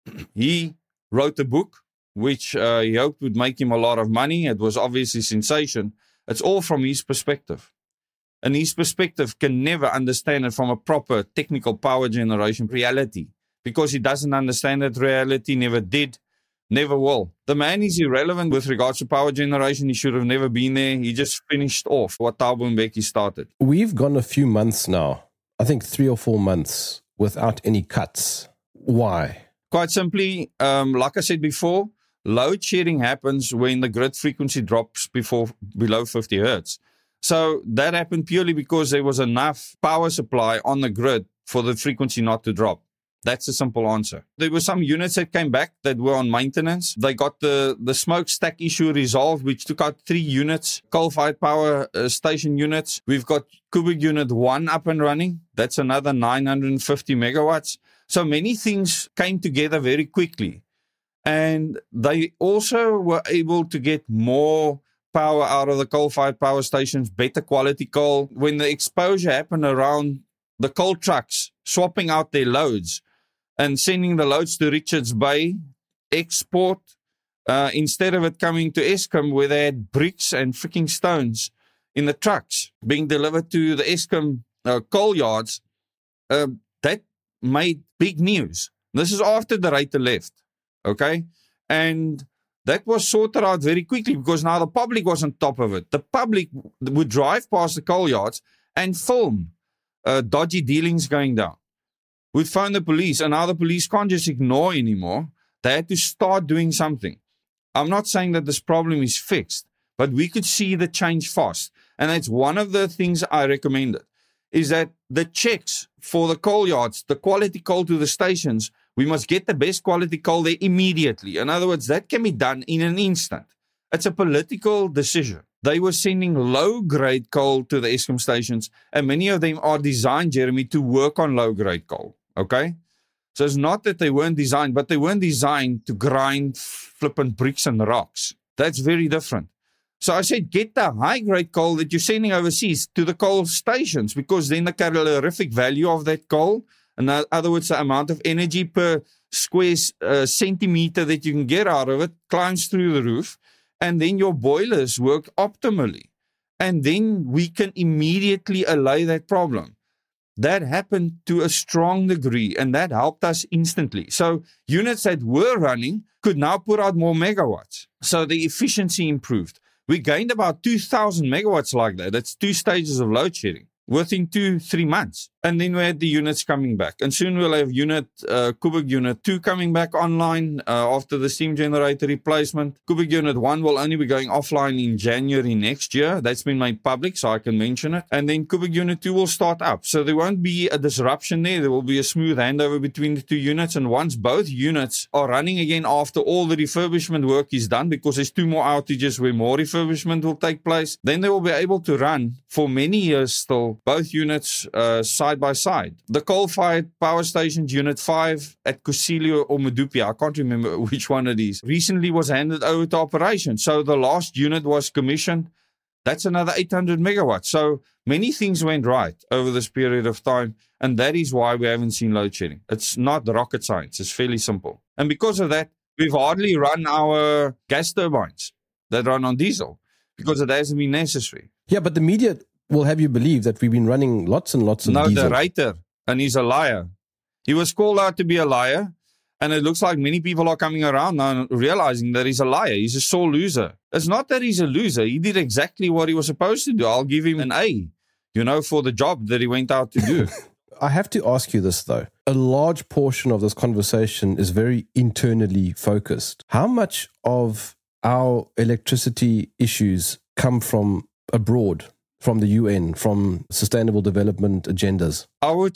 he wrote a book which he hoped would make him a lot of money. It was obviously a sensation. It's all from his perspective. And his perspective can never understand it from a proper technical power generation reality because he doesn't understand that reality, never did, never will. The man is irrelevant with regards to power generation. He should have never been there. He just finished off what Thabo Mbeki started. We've gone a few months now, I think 3 or 4 months, without any cuts. Why? Quite simply, like I said before, load shedding happens when the grid frequency drops below 50 hertz. So that happened purely because there was enough power supply on the grid for the frequency not to drop. That's a simple answer. There were some units that came back that were on maintenance. They got the smokestack issue resolved, which took out 3 units, coal-fired power station units. We've got Coburg Unit 1 up and running. That's another 950 megawatts. So many things came together very quickly. And they also were able to get more power out of the coal-fired power stations, better quality coal. When the exposure happened around the coal trucks, swapping out their loads and sending the loads to Richards Bay, export, instead of it coming to Eskom where they had bricks and freaking stones in the trucks being delivered to the Eskom coal yards, that made big news. This is after the Ruyter left. Okay, and that was sorted out very quickly because now the public was on top of it. The public would drive past the coal yards and film dodgy dealings going down. Would phone the police, and now the police can't just ignore anymore. They had to start doing something. I'm not saying that this problem is fixed, but we could see the change fast. And that's one of the things I recommended, is that the checks for the coal yards, the quality coal to the stations, we must get the best quality coal there immediately. In other words, that can be done in an instant. It's a political decision. They were sending low-grade coal to the Eskom stations, and many of them are designed, Jeremy, to work on low-grade coal. Okay? So it's not that they weren't designed, but they weren't designed to grind flipping bricks and rocks. That's very different. So I said, get the high-grade coal that you're sending overseas to the coal stations, because then the calorific value of that coal, in other words, the amount of energy per square centimeter that you can get out of it, climbs through the roof, and then your boilers work optimally. And then we can immediately allay that problem. That happened to a strong degree, and that helped us instantly. So units that were running could now put out more megawatts. So the efficiency improved. We gained about 2,000 megawatts like that. That's 2 stages of load shedding within 2-3 months. And then we had the units coming back. And soon we'll have Coburg Unit 2 coming back online after the steam generator replacement. Coburg Unit 1 will only be going offline in January next year. That's been made public, so I can mention it. And then Coburg Unit 2 will start up. So there won't be a disruption there. There will be a smooth handover between the 2 units. And once both units are running again after all the refurbishment work is done, because there's 2 more outages where more refurbishment will take place, then they will be able to run for many years still, both units side by side. The coal-fired power stations, Unit 5 at Kusile or Medupi, I can't remember which one it is, recently was handed over to operation. So the last unit was commissioned. That's another 800 megawatts. So many things went right over this period of time, and that is why we haven't seen load shedding. It's not rocket science. It's fairly simple. And because of that, we've hardly run our gas turbines that run on diesel because it hasn't been necessary. Yeah, but the media will have you believe that we've been running lots and lots of diesel. No, the writer, and he's a liar. He was called out to be a liar, and it looks like many people are coming around now realizing that he's a liar. He's a sore loser. It's not that he's a loser. He did exactly what he was supposed to do. I'll give him an A, for the job that he went out to do. I have to ask you this, though. A large portion of this conversation is very internally focused. How much of our electricity issues come from abroad? From the UN, from sustainable development agendas? I would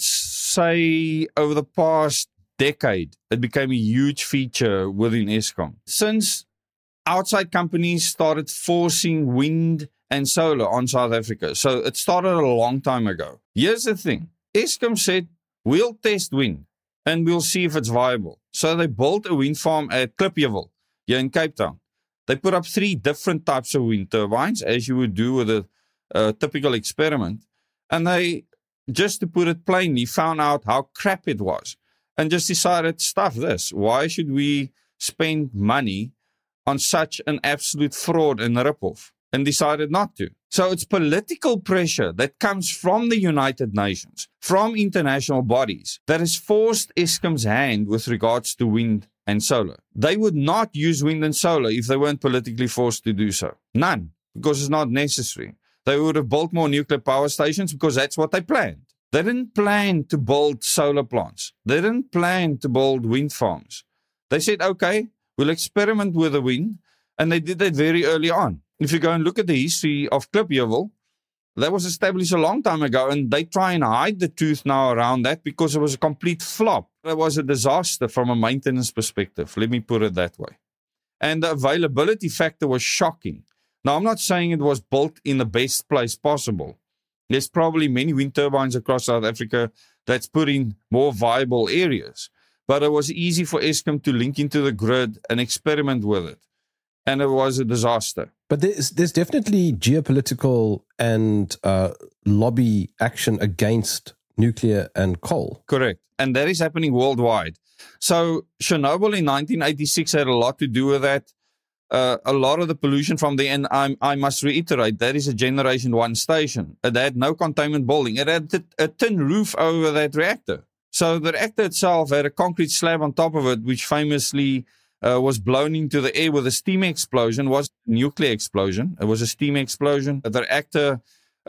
say over the past decade, it became a huge feature within Eskom. Since outside companies started forcing wind and solar on South Africa. So it started a long time ago. Here's the thing. Eskom said, we'll test wind and we'll see if it's viable. So they built a wind farm at Klipjewel here in Cape Town. They put up 3 different types of wind turbines, as you would do with a typical experiment. And they, just to put it plainly, found out how crap it was and just decided, stuff this. Why should we spend money on such an absolute fraud and ripoff? And decided not to. So it's political pressure that comes from the United Nations, from international bodies, that has forced Eskom's hand with regards to wind and solar. They would not use wind and solar if they weren't politically forced to do so. None, because it's not necessary. They would have built more nuclear power stations because that's what they planned. They didn't plan to build solar plants. They didn't plan to build wind farms. They said, okay, we'll experiment with the wind, and they did that very early on. If you go and look at the history of Klipjewel, that was established a long time ago, and they try and hide the truth now around that because it was a complete flop. It was a disaster from a maintenance perspective, let me put it that way. And the availability factor was shocking. Now, I'm not saying it was built in the best place possible. There's probably many wind turbines across South Africa that's put in more viable areas. But it was easy for Eskom to link into the grid and experiment with it. And it was a disaster. But there's definitely geopolitical and lobby action against nuclear and coal. Correct. And that is happening worldwide. So Chernobyl in 1986 had a lot to do with that. A lot of the pollution from the end, I must reiterate, that is a Generation 1 station. It had no containment building. It had a tin roof over that reactor. So the reactor itself had a concrete slab on top of it, which famously was blown into the air with a steam explosion. It was a nuclear explosion. It was a steam explosion. The reactor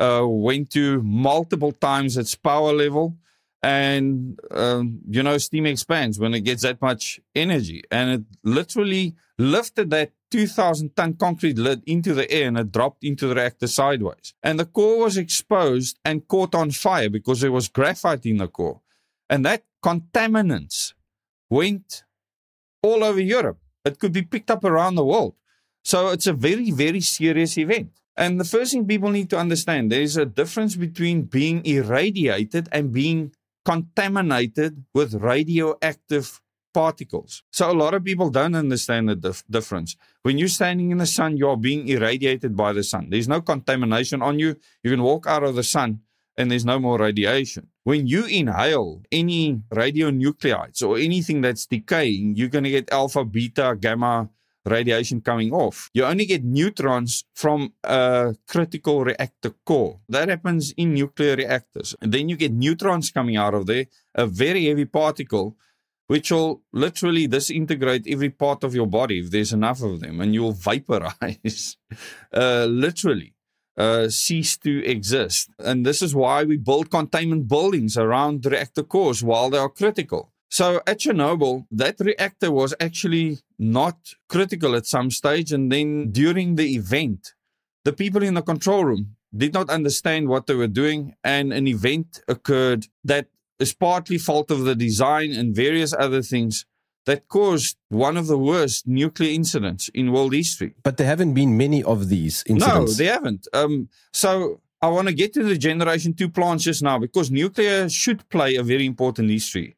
went to multiple times its power level. And, steam expands when it gets that much energy. And it literally lifted that 2,000-ton concrete lid into the air and it dropped into the reactor sideways. And the core was exposed and caught on fire because there was graphite in the core. And that contaminants went all over Europe. It could be picked up around the world. So it's a very, very serious event. And the first thing people need to understand, there is a difference between being irradiated and being contaminated with radioactive particles. So a lot of people don't understand the difference. When you're standing in the sun, you're being irradiated by the sun. There's no contamination on you. You can walk out of the sun and there's no more radiation. When you inhale any radionuclides or anything that's decaying, you're going to get alpha, beta, gamma radiation coming off. You only get neutrons from a critical reactor core. That happens in nuclear reactors. And then you get neutrons coming out of there, a very heavy particle, which will literally disintegrate every part of your body if there's enough of them, and you'll vaporize, literally. Cease to exist. And this is why we build containment buildings around reactor cores while they are critical. So at Chernobyl, that reactor was actually not critical at some stage. And then during the event, the people in the control room did not understand what they were doing. And an event occurred that is partly fault of the design and various other things that caused one of the worst nuclear incidents in world history. But there haven't been many of these incidents. No, they haven't. So I want to get to the Generation 2 plants just now because nuclear should play a very important history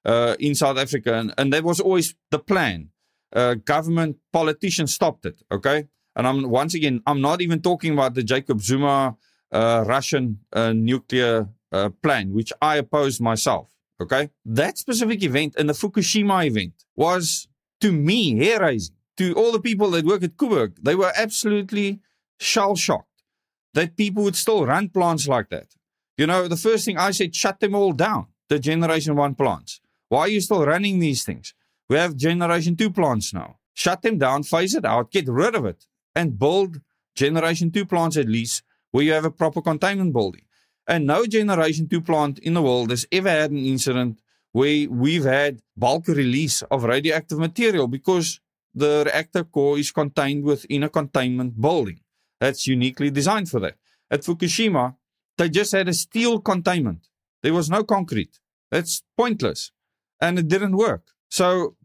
in South Africa. And that was always the plan. Government, politicians stopped it, okay? And I'm not even talking about the Jacob Zuma Russian nuclear plan, which I opposed myself. Okay, that specific event and the Fukushima event was, to me, hair-raising. To all the people that work at Kuberg, they were absolutely shell-shocked that people would still run plants like that. You know, the first thing I said, shut them all down, the Generation 1 plants. Why are you still running these things? We have Generation 2 plants now. Shut them down, phase it out, get rid of it, and build Generation 2 plants at least where you have a proper containment building. And no Generation 2 plant in the world has ever had an incident where we've had bulk release of radioactive material because the reactor core is contained within a containment building. That's uniquely designed for that. At Fukushima, they just had a steel containment. There was no concrete. That's pointless. And it didn't work. So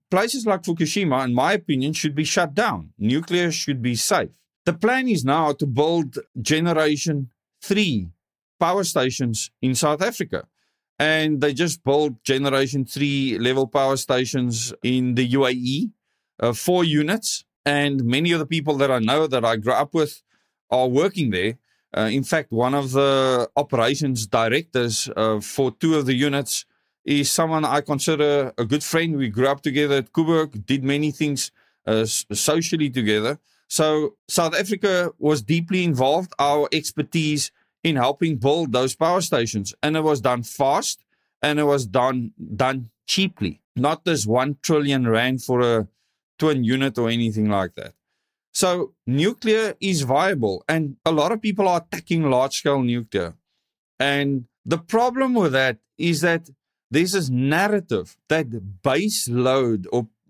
places like Fukushima, in my opinion, should be shut down. Nuclear should be safe. The plan is now to build Generation 3 power stations in South Africa. And they just built Generation 3 level power stations in the UAE, 4 units. And many of the people that I know that I grew up with are working there. In fact, one of the operations directors for 2 of the units is someone I consider a good friend. We grew up together at Coburg, did many things socially together. So South Africa was deeply involved, our expertise in helping build those power stations. And it was done fast and it was done cheaply. Not this 1 trillion rand for a twin unit or anything like that. So nuclear is viable, and a lot of people are attacking large-scale nuclear. And the problem with that is that there's this narrative that base load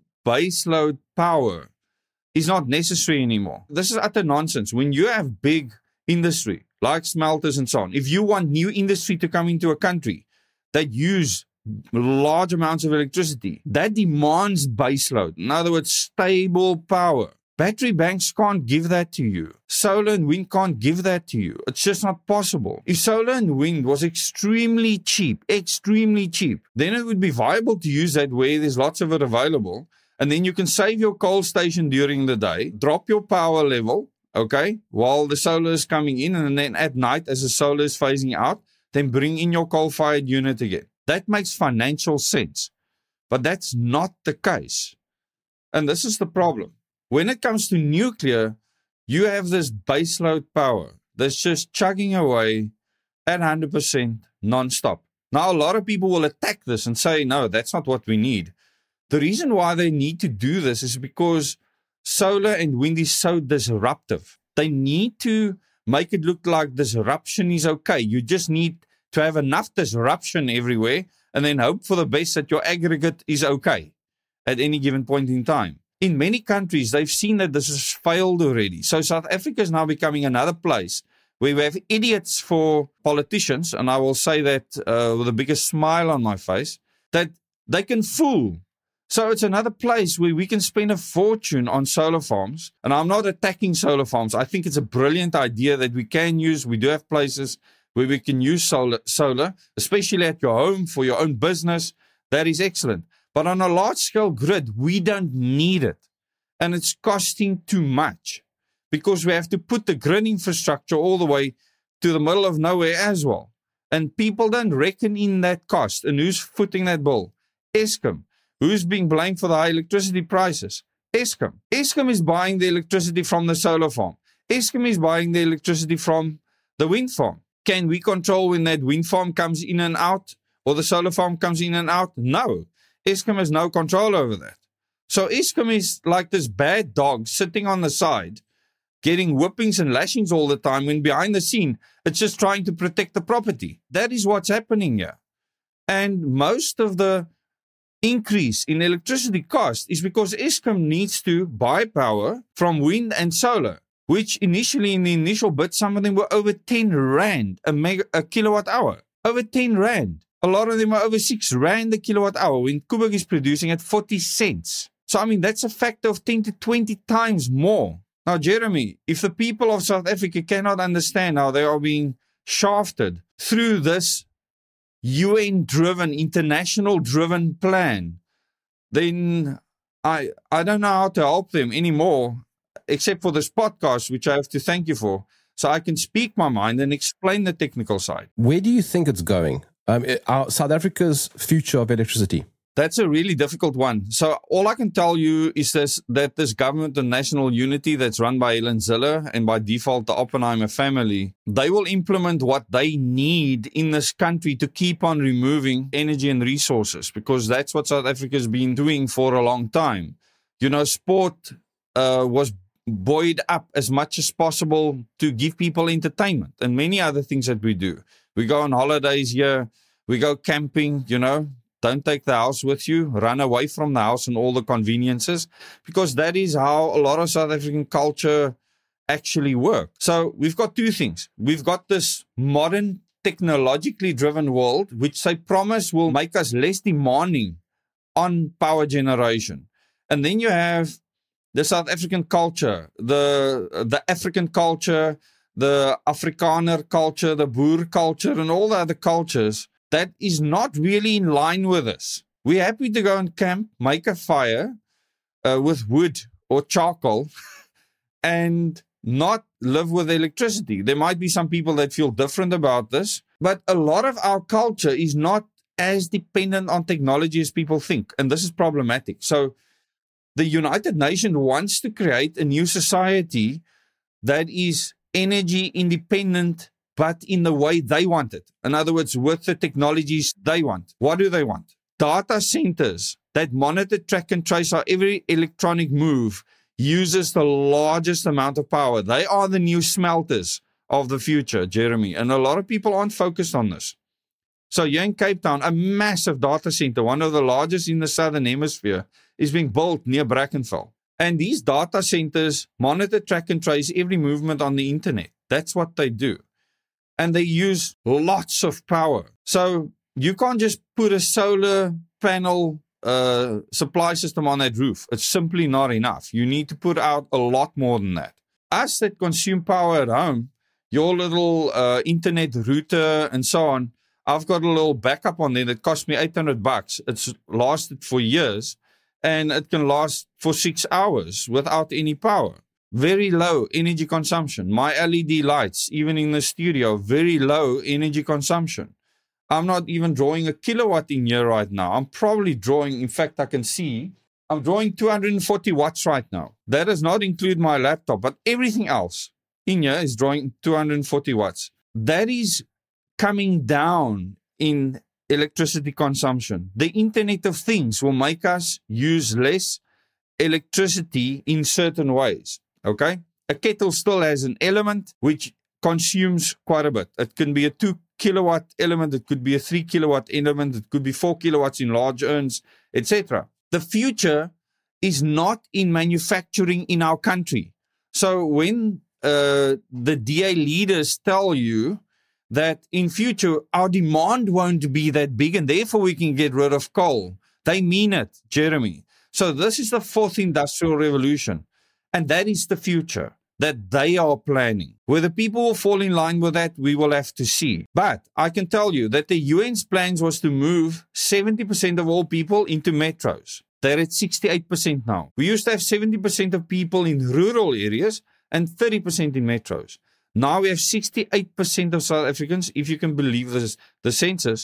power is not necessary anymore. This is utter nonsense. When you have big industry, like smelters and so on, if you want new industry to come into a country that use large amounts of electricity, that demands baseload. In other words, stable power. Battery banks can't give that to you. Solar and wind can't give that to you. It's just not possible. If solar and wind was extremely cheap, then it would be viable to use that where there's lots of it available. And then you can save your coal station during the day, drop your power level, okay, while the solar is coming in. And then at night, as the solar is phasing out, then bring in your coal-fired unit again. That makes financial sense. But that's not the case. And this is the problem. When it comes to nuclear, you have this baseload power that's just chugging away at 100% non-stop. Now, a lot of people will attack this and say, no, that's not what we need. The reason why they need to do this is because solar and wind is so disruptive. They need to make it look like disruption is okay. You just need to have enough disruption everywhere and then hope for the best that your aggregate is okay at any given point in time. In many countries, they've seen that this has failed already. So South Africa is now becoming another place where we have idiots for politicians, and I will say that with the biggest smile on my face, that they can fool. So it's another place where we can spend a fortune on solar farms. And I'm not attacking solar farms. I think it's a brilliant idea that we can use. We do have places where we can use solar, especially at your home for your own business. That is excellent. But on a large-scale grid, we don't need it. And it's costing too much because we have to put the grid infrastructure all the way to the middle of nowhere as well. And people don't reckon in that cost. And who's footing that bill? Eskom. Who's being blamed for the high electricity prices? Eskom. Eskom is buying the electricity from the solar farm. Eskom is buying the electricity from the wind farm. Can we control when that wind farm comes in and out or the solar farm comes in and out? No. Eskom has no control over that. So Eskom is like this bad dog sitting on the side, getting whippings and lashings all the time when behind the scene, it's just trying to protect the property. That is what's happening here. And most of the increase in electricity cost is because Eskom needs to buy power from wind and solar, which initially in the initial bid, some of them were over 10 Rand a kilowatt hour. Over 10 Rand. A lot of them are over 6 Rand a kilowatt hour when Coburg is producing at 40 cents. So, I mean, that's a factor of 10 to 20 times more. Now, Jeremy, if the people of South Africa cannot understand how they are being shafted through this UN-driven, international-driven plan, then I don't know how to help them anymore, except for this podcast, which I have to thank you for, so I can speak my mind and explain the technical side. Where do you think it's going? South Africa's future of electricity? That's a really difficult one. So all I can tell you is that this government and national unity that's run by Helen Zille and by default the Oppenheimer family, they will implement what they need in this country to keep on removing energy and resources, because that's what South Africa's been doing for a long time. You know, sport was buoyed up as much as possible to give people entertainment and many other things that we do. We go on holidays here, we go camping, you know. Don't take the house with you. Run away from the house and all the conveniences, because that is how a lot of South African culture actually works. So we've got two things. We've got this modern, technologically driven world, which they promise will make us less demanding on power generation. And then you have the South African culture, the African culture, the Afrikaner culture, the Boer culture, and all the other cultures that is not really in line with us. We're happy to go and camp, make a fire with wood or charcoal, and not live with electricity. There might be some people that feel different about this, but a lot of our culture is not as dependent on technology as people think, and this is problematic. So the United Nations wants to create a new society that is energy independent, but in the way they want it. In other words, with the technologies they want. What do they want? Data centers that monitor, track, and trace how every electronic move uses the largest amount of power. They are the new smelters of the future, Jeremy. And a lot of people aren't focused on this. So here in Cape Town, a massive data center, one of the largest in the Southern Hemisphere, is being built near Brackenfell. And these data centers monitor, track, and trace every movement on the internet. That's what they do. And they use lots of power. So you can't just put a solar panel supply system on that roof. It's simply not enough. You need to put out a lot more than that. Us that consume power at home, your little internet router and so on, I've got a little backup on there that cost me $800. It's lasted for years, and it can last for 6 hours without any power. Very low energy consumption. My LED lights, even in the studio, very low energy consumption. I'm not even drawing a kilowatt in here right now. I'm probably drawing, in fact, I can see, I'm drawing 240 watts right now. That does not include my laptop, but everything else in here is drawing 240 watts. That is coming down in electricity consumption. The Internet of Things will make us use less electricity in certain ways. Okay? A kettle still has an element which consumes quite a bit. It can be a 2 kilowatt element, it could be a 3 kilowatt element, it could be 4 kilowatts in large urns, etc. The future is not in manufacturing in our country. So when the DA leaders tell you that in future our demand won't be that big and therefore we can get rid of coal, they mean it, Jeremy. So this is the fourth industrial revolution, and that is the future that they are planning. Whether people will fall in line with that, we will have to see. But I can tell you that the UN's plans was to move 70% of all people into metros. They're at 68% now. We used to have 70% of people in rural areas and 30% in metros. Now we have 68% of South Africans, if you can believe this, the census,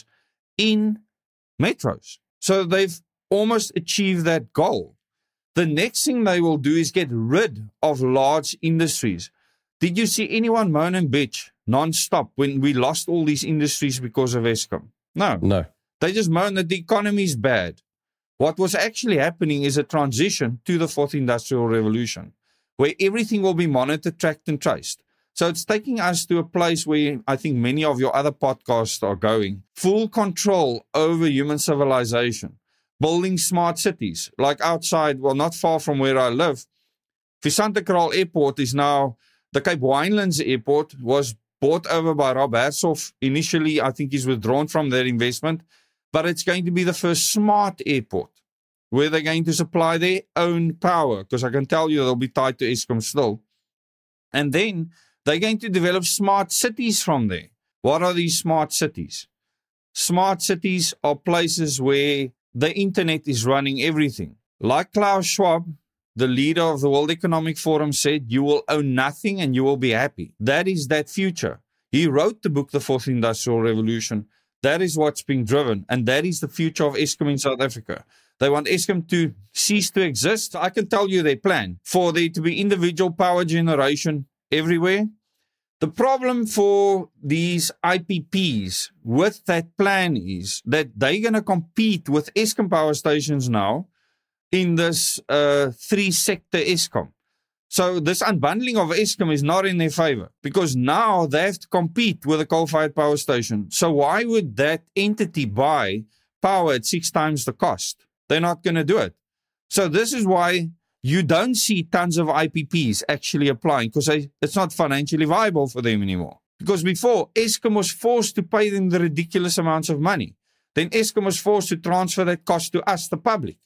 in metros. So they've almost achieved that goal. The next thing they will do is get rid of large industries. Did you see anyone moan and bitch non-stop when we lost all these industries because of Eskom? No. They just moan that the economy is bad. What was actually happening is a transition to the fourth industrial revolution, where everything will be monitored, tracked, and traced. So it's taking us to a place where I think many of your other podcasts are going. Full control over human civilization. Building smart cities, like outside, well, not far from where I live. Visantekraal Airport is now, the Cape Winelands Airport was bought over by Rob Hershoff. Initially, I think he's withdrawn from their investment, but it's going to be the first smart airport where they're going to supply their own power, because I can tell you they'll be tied to Eskom still. And then they're going to develop smart cities from there. What are these smart cities? Smart cities are places where the internet is running everything. Like Klaus Schwab, the leader of the World Economic Forum, said, you will own nothing and you will be happy. That is that future. He wrote the book, The Fourth Industrial Revolution. That is what's being driven. And that is the future of Eskom in South Africa. They want Eskom to cease to exist. I can tell you their plan. For there to be individual power generation everywhere. The problem for these IPPs with that plan is that they're going to compete with Eskom power stations now in this three-sector Eskom. So this unbundling of Eskom is not in their favor because now they have to compete with a coal-fired power station. So why would that entity buy power at 6 times the cost? They're not going to do it. So this is why you don't see tons of IPPs actually applying because it's not financially viable for them anymore. Because before, Eskom was forced to pay them the ridiculous amounts of money. Then Eskom was forced to transfer that cost to us, the public.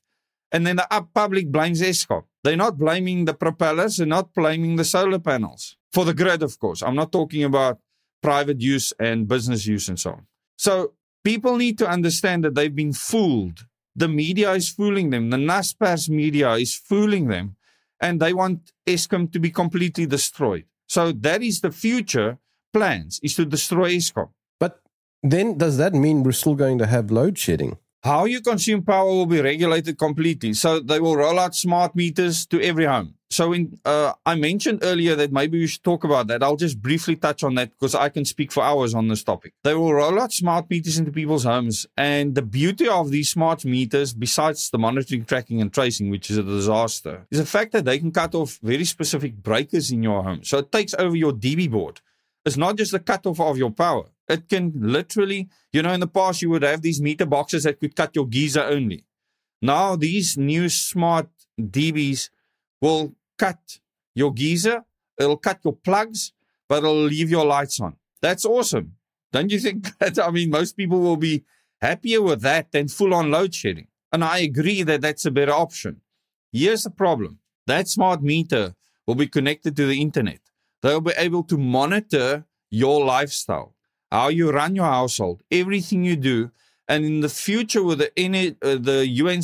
And then the public blames Eskom. They're not blaming the propellers. They're not blaming the solar panels. For the grid, of course. I'm not talking about private use and business use and so on. So people need to understand that they've been fooled. The media is fooling them. The Naspers media is fooling them. And they want Eskom to be completely destroyed. So that is the future plans, is to destroy Eskom. But then does that mean we're still going to have load shedding? How you consume power will be regulated completely. So they will roll out smart meters to every home. So I mentioned earlier that maybe we should talk about that. I'll just briefly touch on that because I can speak for hours on this topic. They will roll out smart meters into people's homes. And the beauty of these smart meters, besides the monitoring, tracking, and tracing, which is a disaster, is the fact that they can cut off very specific breakers in your home. So it takes over your DB board. It's not just the cutoff of your power. It can literally, in the past you would have these meter boxes that could cut your geyser only. Now these new smart DBs will cut your geyser, it'll cut your plugs, but it'll leave your lights on. That's awesome. Don't you think that? I mean, most people will be happier with that than full-on load shedding. And I agree that that's a better option. Here's the problem. That smart meter will be connected to the internet. They'll be able to monitor your lifestyle, how you run your household, everything you do. And in the future, with the UN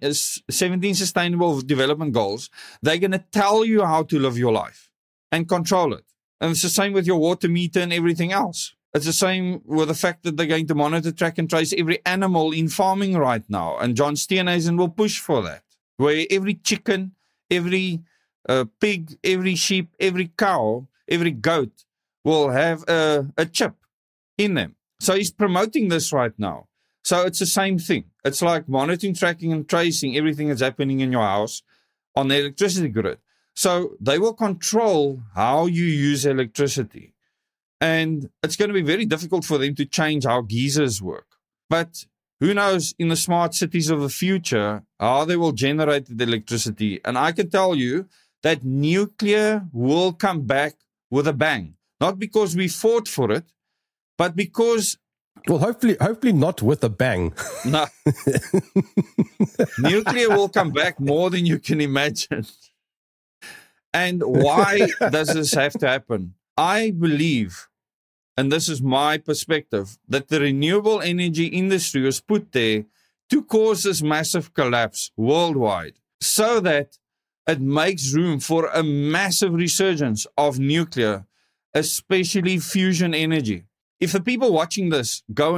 17 Sustainable Development Goals, they're going to tell you how to live your life and control it. And it's the same with your water meter and everything else. It's the same with the fact that they're going to monitor, track, and trace every animal in farming right now. And John Steenhuisen will push for that, where every chicken, every pig, every sheep, every cow, every goat will have a chip in them. So he's promoting this right now. So it's the same thing. It's like monitoring, tracking, and tracing everything that's happening in your house on the electricity grid. So they will control how you use electricity. And it's going to be very difficult for them to change how geysers work. But who knows in the smart cities of the future how they will generate the electricity. And I can tell you that nuclear will come back with a bang. Not because we fought for it, but because... Well, hopefully not with a bang. No. Nuclear will come back more than you can imagine. And why does this have to happen? I believe, and this is my perspective, that the renewable energy industry was put there to cause this massive collapse worldwide so that it makes room for a massive resurgence of nuclear, especially fusion energy. If the people watching this go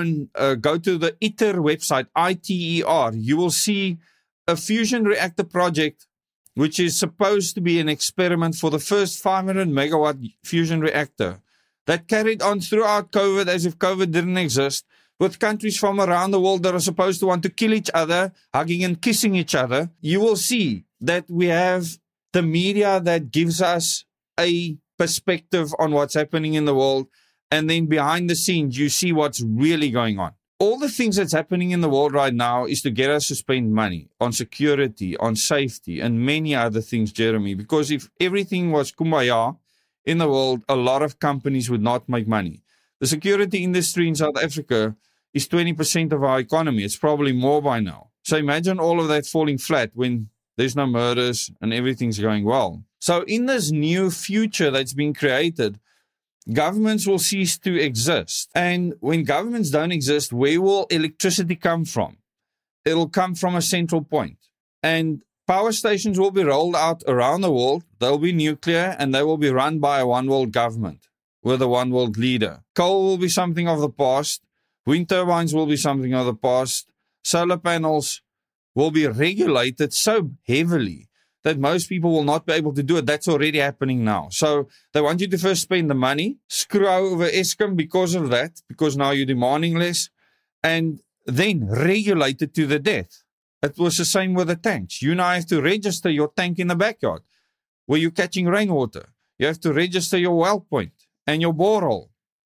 to the ITER website, ITER, you will see a fusion reactor project, which is supposed to be an experiment for the first 500 megawatt fusion reactor that carried on throughout COVID as if COVID didn't exist, with countries from around the world that are supposed to want to kill each other, hugging and kissing each other. You will see that we have the media that gives us a perspective on what's happening in the world. And then behind the scenes, you see what's really going on. All the things that's happening in the world right now is to get us to spend money on security, on safety, and many other things, Jeremy. Because if everything was kumbaya in the world, a lot of companies would not make money. The security industry in South Africa is 20% of our economy. It's probably more by now. So imagine all of that falling flat when there's no murders and everything's going well. So in this new future that's been created, governments will cease to exist. And when governments don't exist, where will electricity come from? It'll come from a central point. And power stations will be rolled out around the world. They'll be nuclear and they will be run by a one world government with a one world leader. Coal will be something of the past. Wind turbines will be something of the past. Solar panels will be regulated so heavily that most people will not be able to do it. That's already happening now. So they want you to first spend the money, screw over Eskom because of that, because now you're demanding less, and then regulate it to the death. It was the same with the tanks. You now have to register your tank in the backyard where you're catching rainwater. You have to register your well point and your borehole.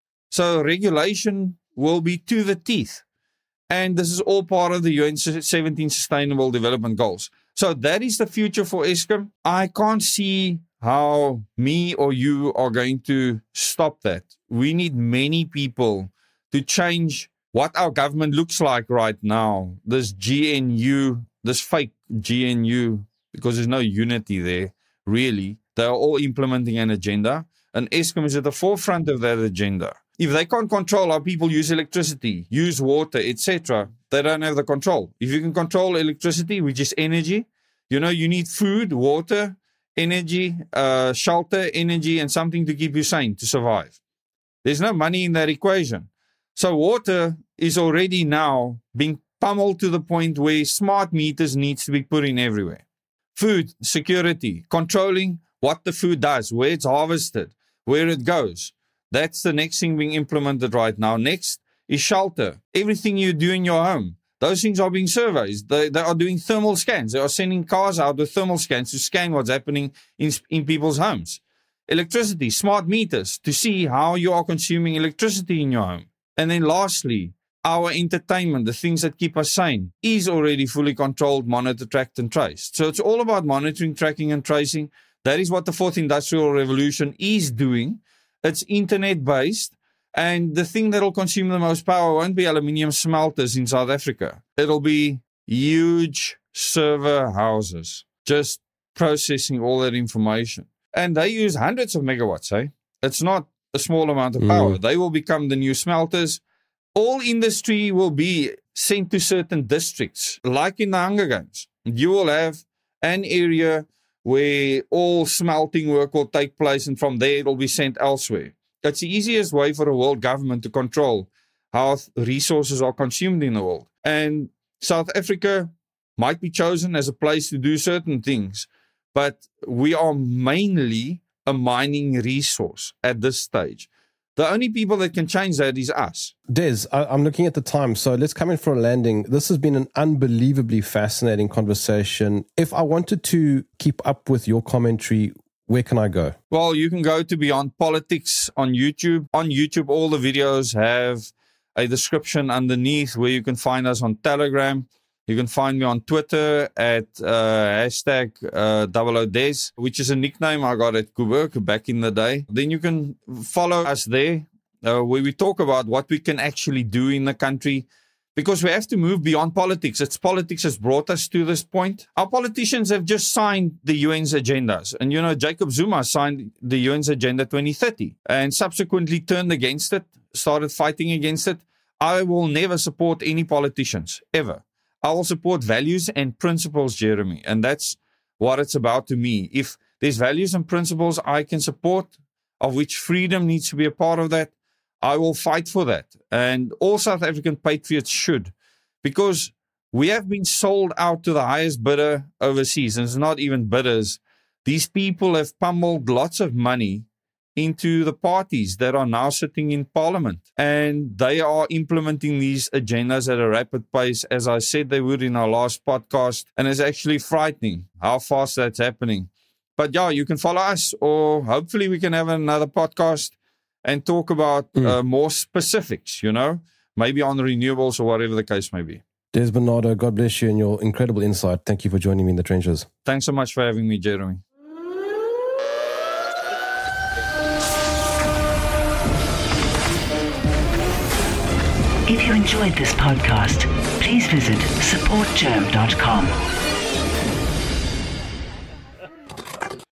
So regulation will be to the teeth. And this is all part of the UN 17 Sustainable Development Goals. So that is the future for Eskom. I can't see how me or you are going to stop that. We need many people to change what our government looks like right now. This GNU, this fake GNU, because there's no unity there, really. They are all implementing an agenda, and Eskom is at the forefront of that agenda. If they can't control how people use electricity, use water, etc., they don't have the control. If you can control electricity, which is energy, you need food, water, energy, shelter, energy, and something to keep you sane, to survive. There's no money in that equation. So water is already now being pummeled to the point where smart meters needs to be put in everywhere. Food security, controlling what the food does, where it's harvested, where it goes. That's the next thing being implemented right now. Next is shelter. Everything you do in your home, those things are being surveyed. They are doing thermal scans. They are sending cars out with thermal scans to scan what's happening in people's homes. Electricity, smart meters to see how you are consuming electricity in your home. And then lastly, our entertainment, the things that keep us sane, is already fully controlled, monitored, tracked, and traced. So it's all about monitoring, tracking, and tracing. That is what the fourth industrial revolution is doing. It's internet-based. And the thing that will consume the most power won't be aluminium smelters in South Africa. It'll be huge server houses just processing all that information. And they use hundreds of megawatts, eh? It's not a small amount of power. They will become the new smelters. All industry will be sent to certain districts, like in the Hunger Games. You will have an area where all smelting work will take place, and from there it will be sent elsewhere. That's the easiest way for a world government to control how resources are consumed in the world. And South Africa might be chosen as a place to do certain things, but we are mainly a mining resource at this stage. The only people that can change that is us. Des, I'm looking at the time, so let's come in for a landing. This has been an unbelievably fascinating conversation. If I wanted to keep up with your commentary, where can I go? Well, you can go to Beyond Politics on YouTube. On YouTube, all the videos have a description underneath where you can find us on Telegram. You can find me on Twitter at hashtag #00Des, which is a nickname I got at Kuberg back in the day. Then you can follow us there, where we talk about what we can actually do in the country, because we have to move beyond politics. It's politics has brought us to this point. Our politicians have just signed the UN's agendas. And, Jacob Zuma signed the UN's Agenda 2030 and subsequently turned against it, started fighting against it. I will never support any politicians, ever. I will support values and principles, Jeremy, and that's what it's about to me. If there's values and principles I can support, of which freedom needs to be a part of that, I will fight for that. And all South African patriots should, because we have been sold out to the highest bidder overseas, and it's not even bidders. These people have pummeled lots of money into the parties that are now sitting in parliament. And they are implementing these agendas at a rapid pace, as I said they would in our last podcast. And it's actually frightening how fast that's happening. But yeah, you can follow us, or hopefully we can have another podcast and talk about more specifics, maybe on renewables or whatever the case may be. Des Bernardo, God bless you and your incredible insight. Thank you for joining me in the trenches. Thanks so much for having me, Jeremy. If you enjoyed this podcast, please visit supportgerm.com.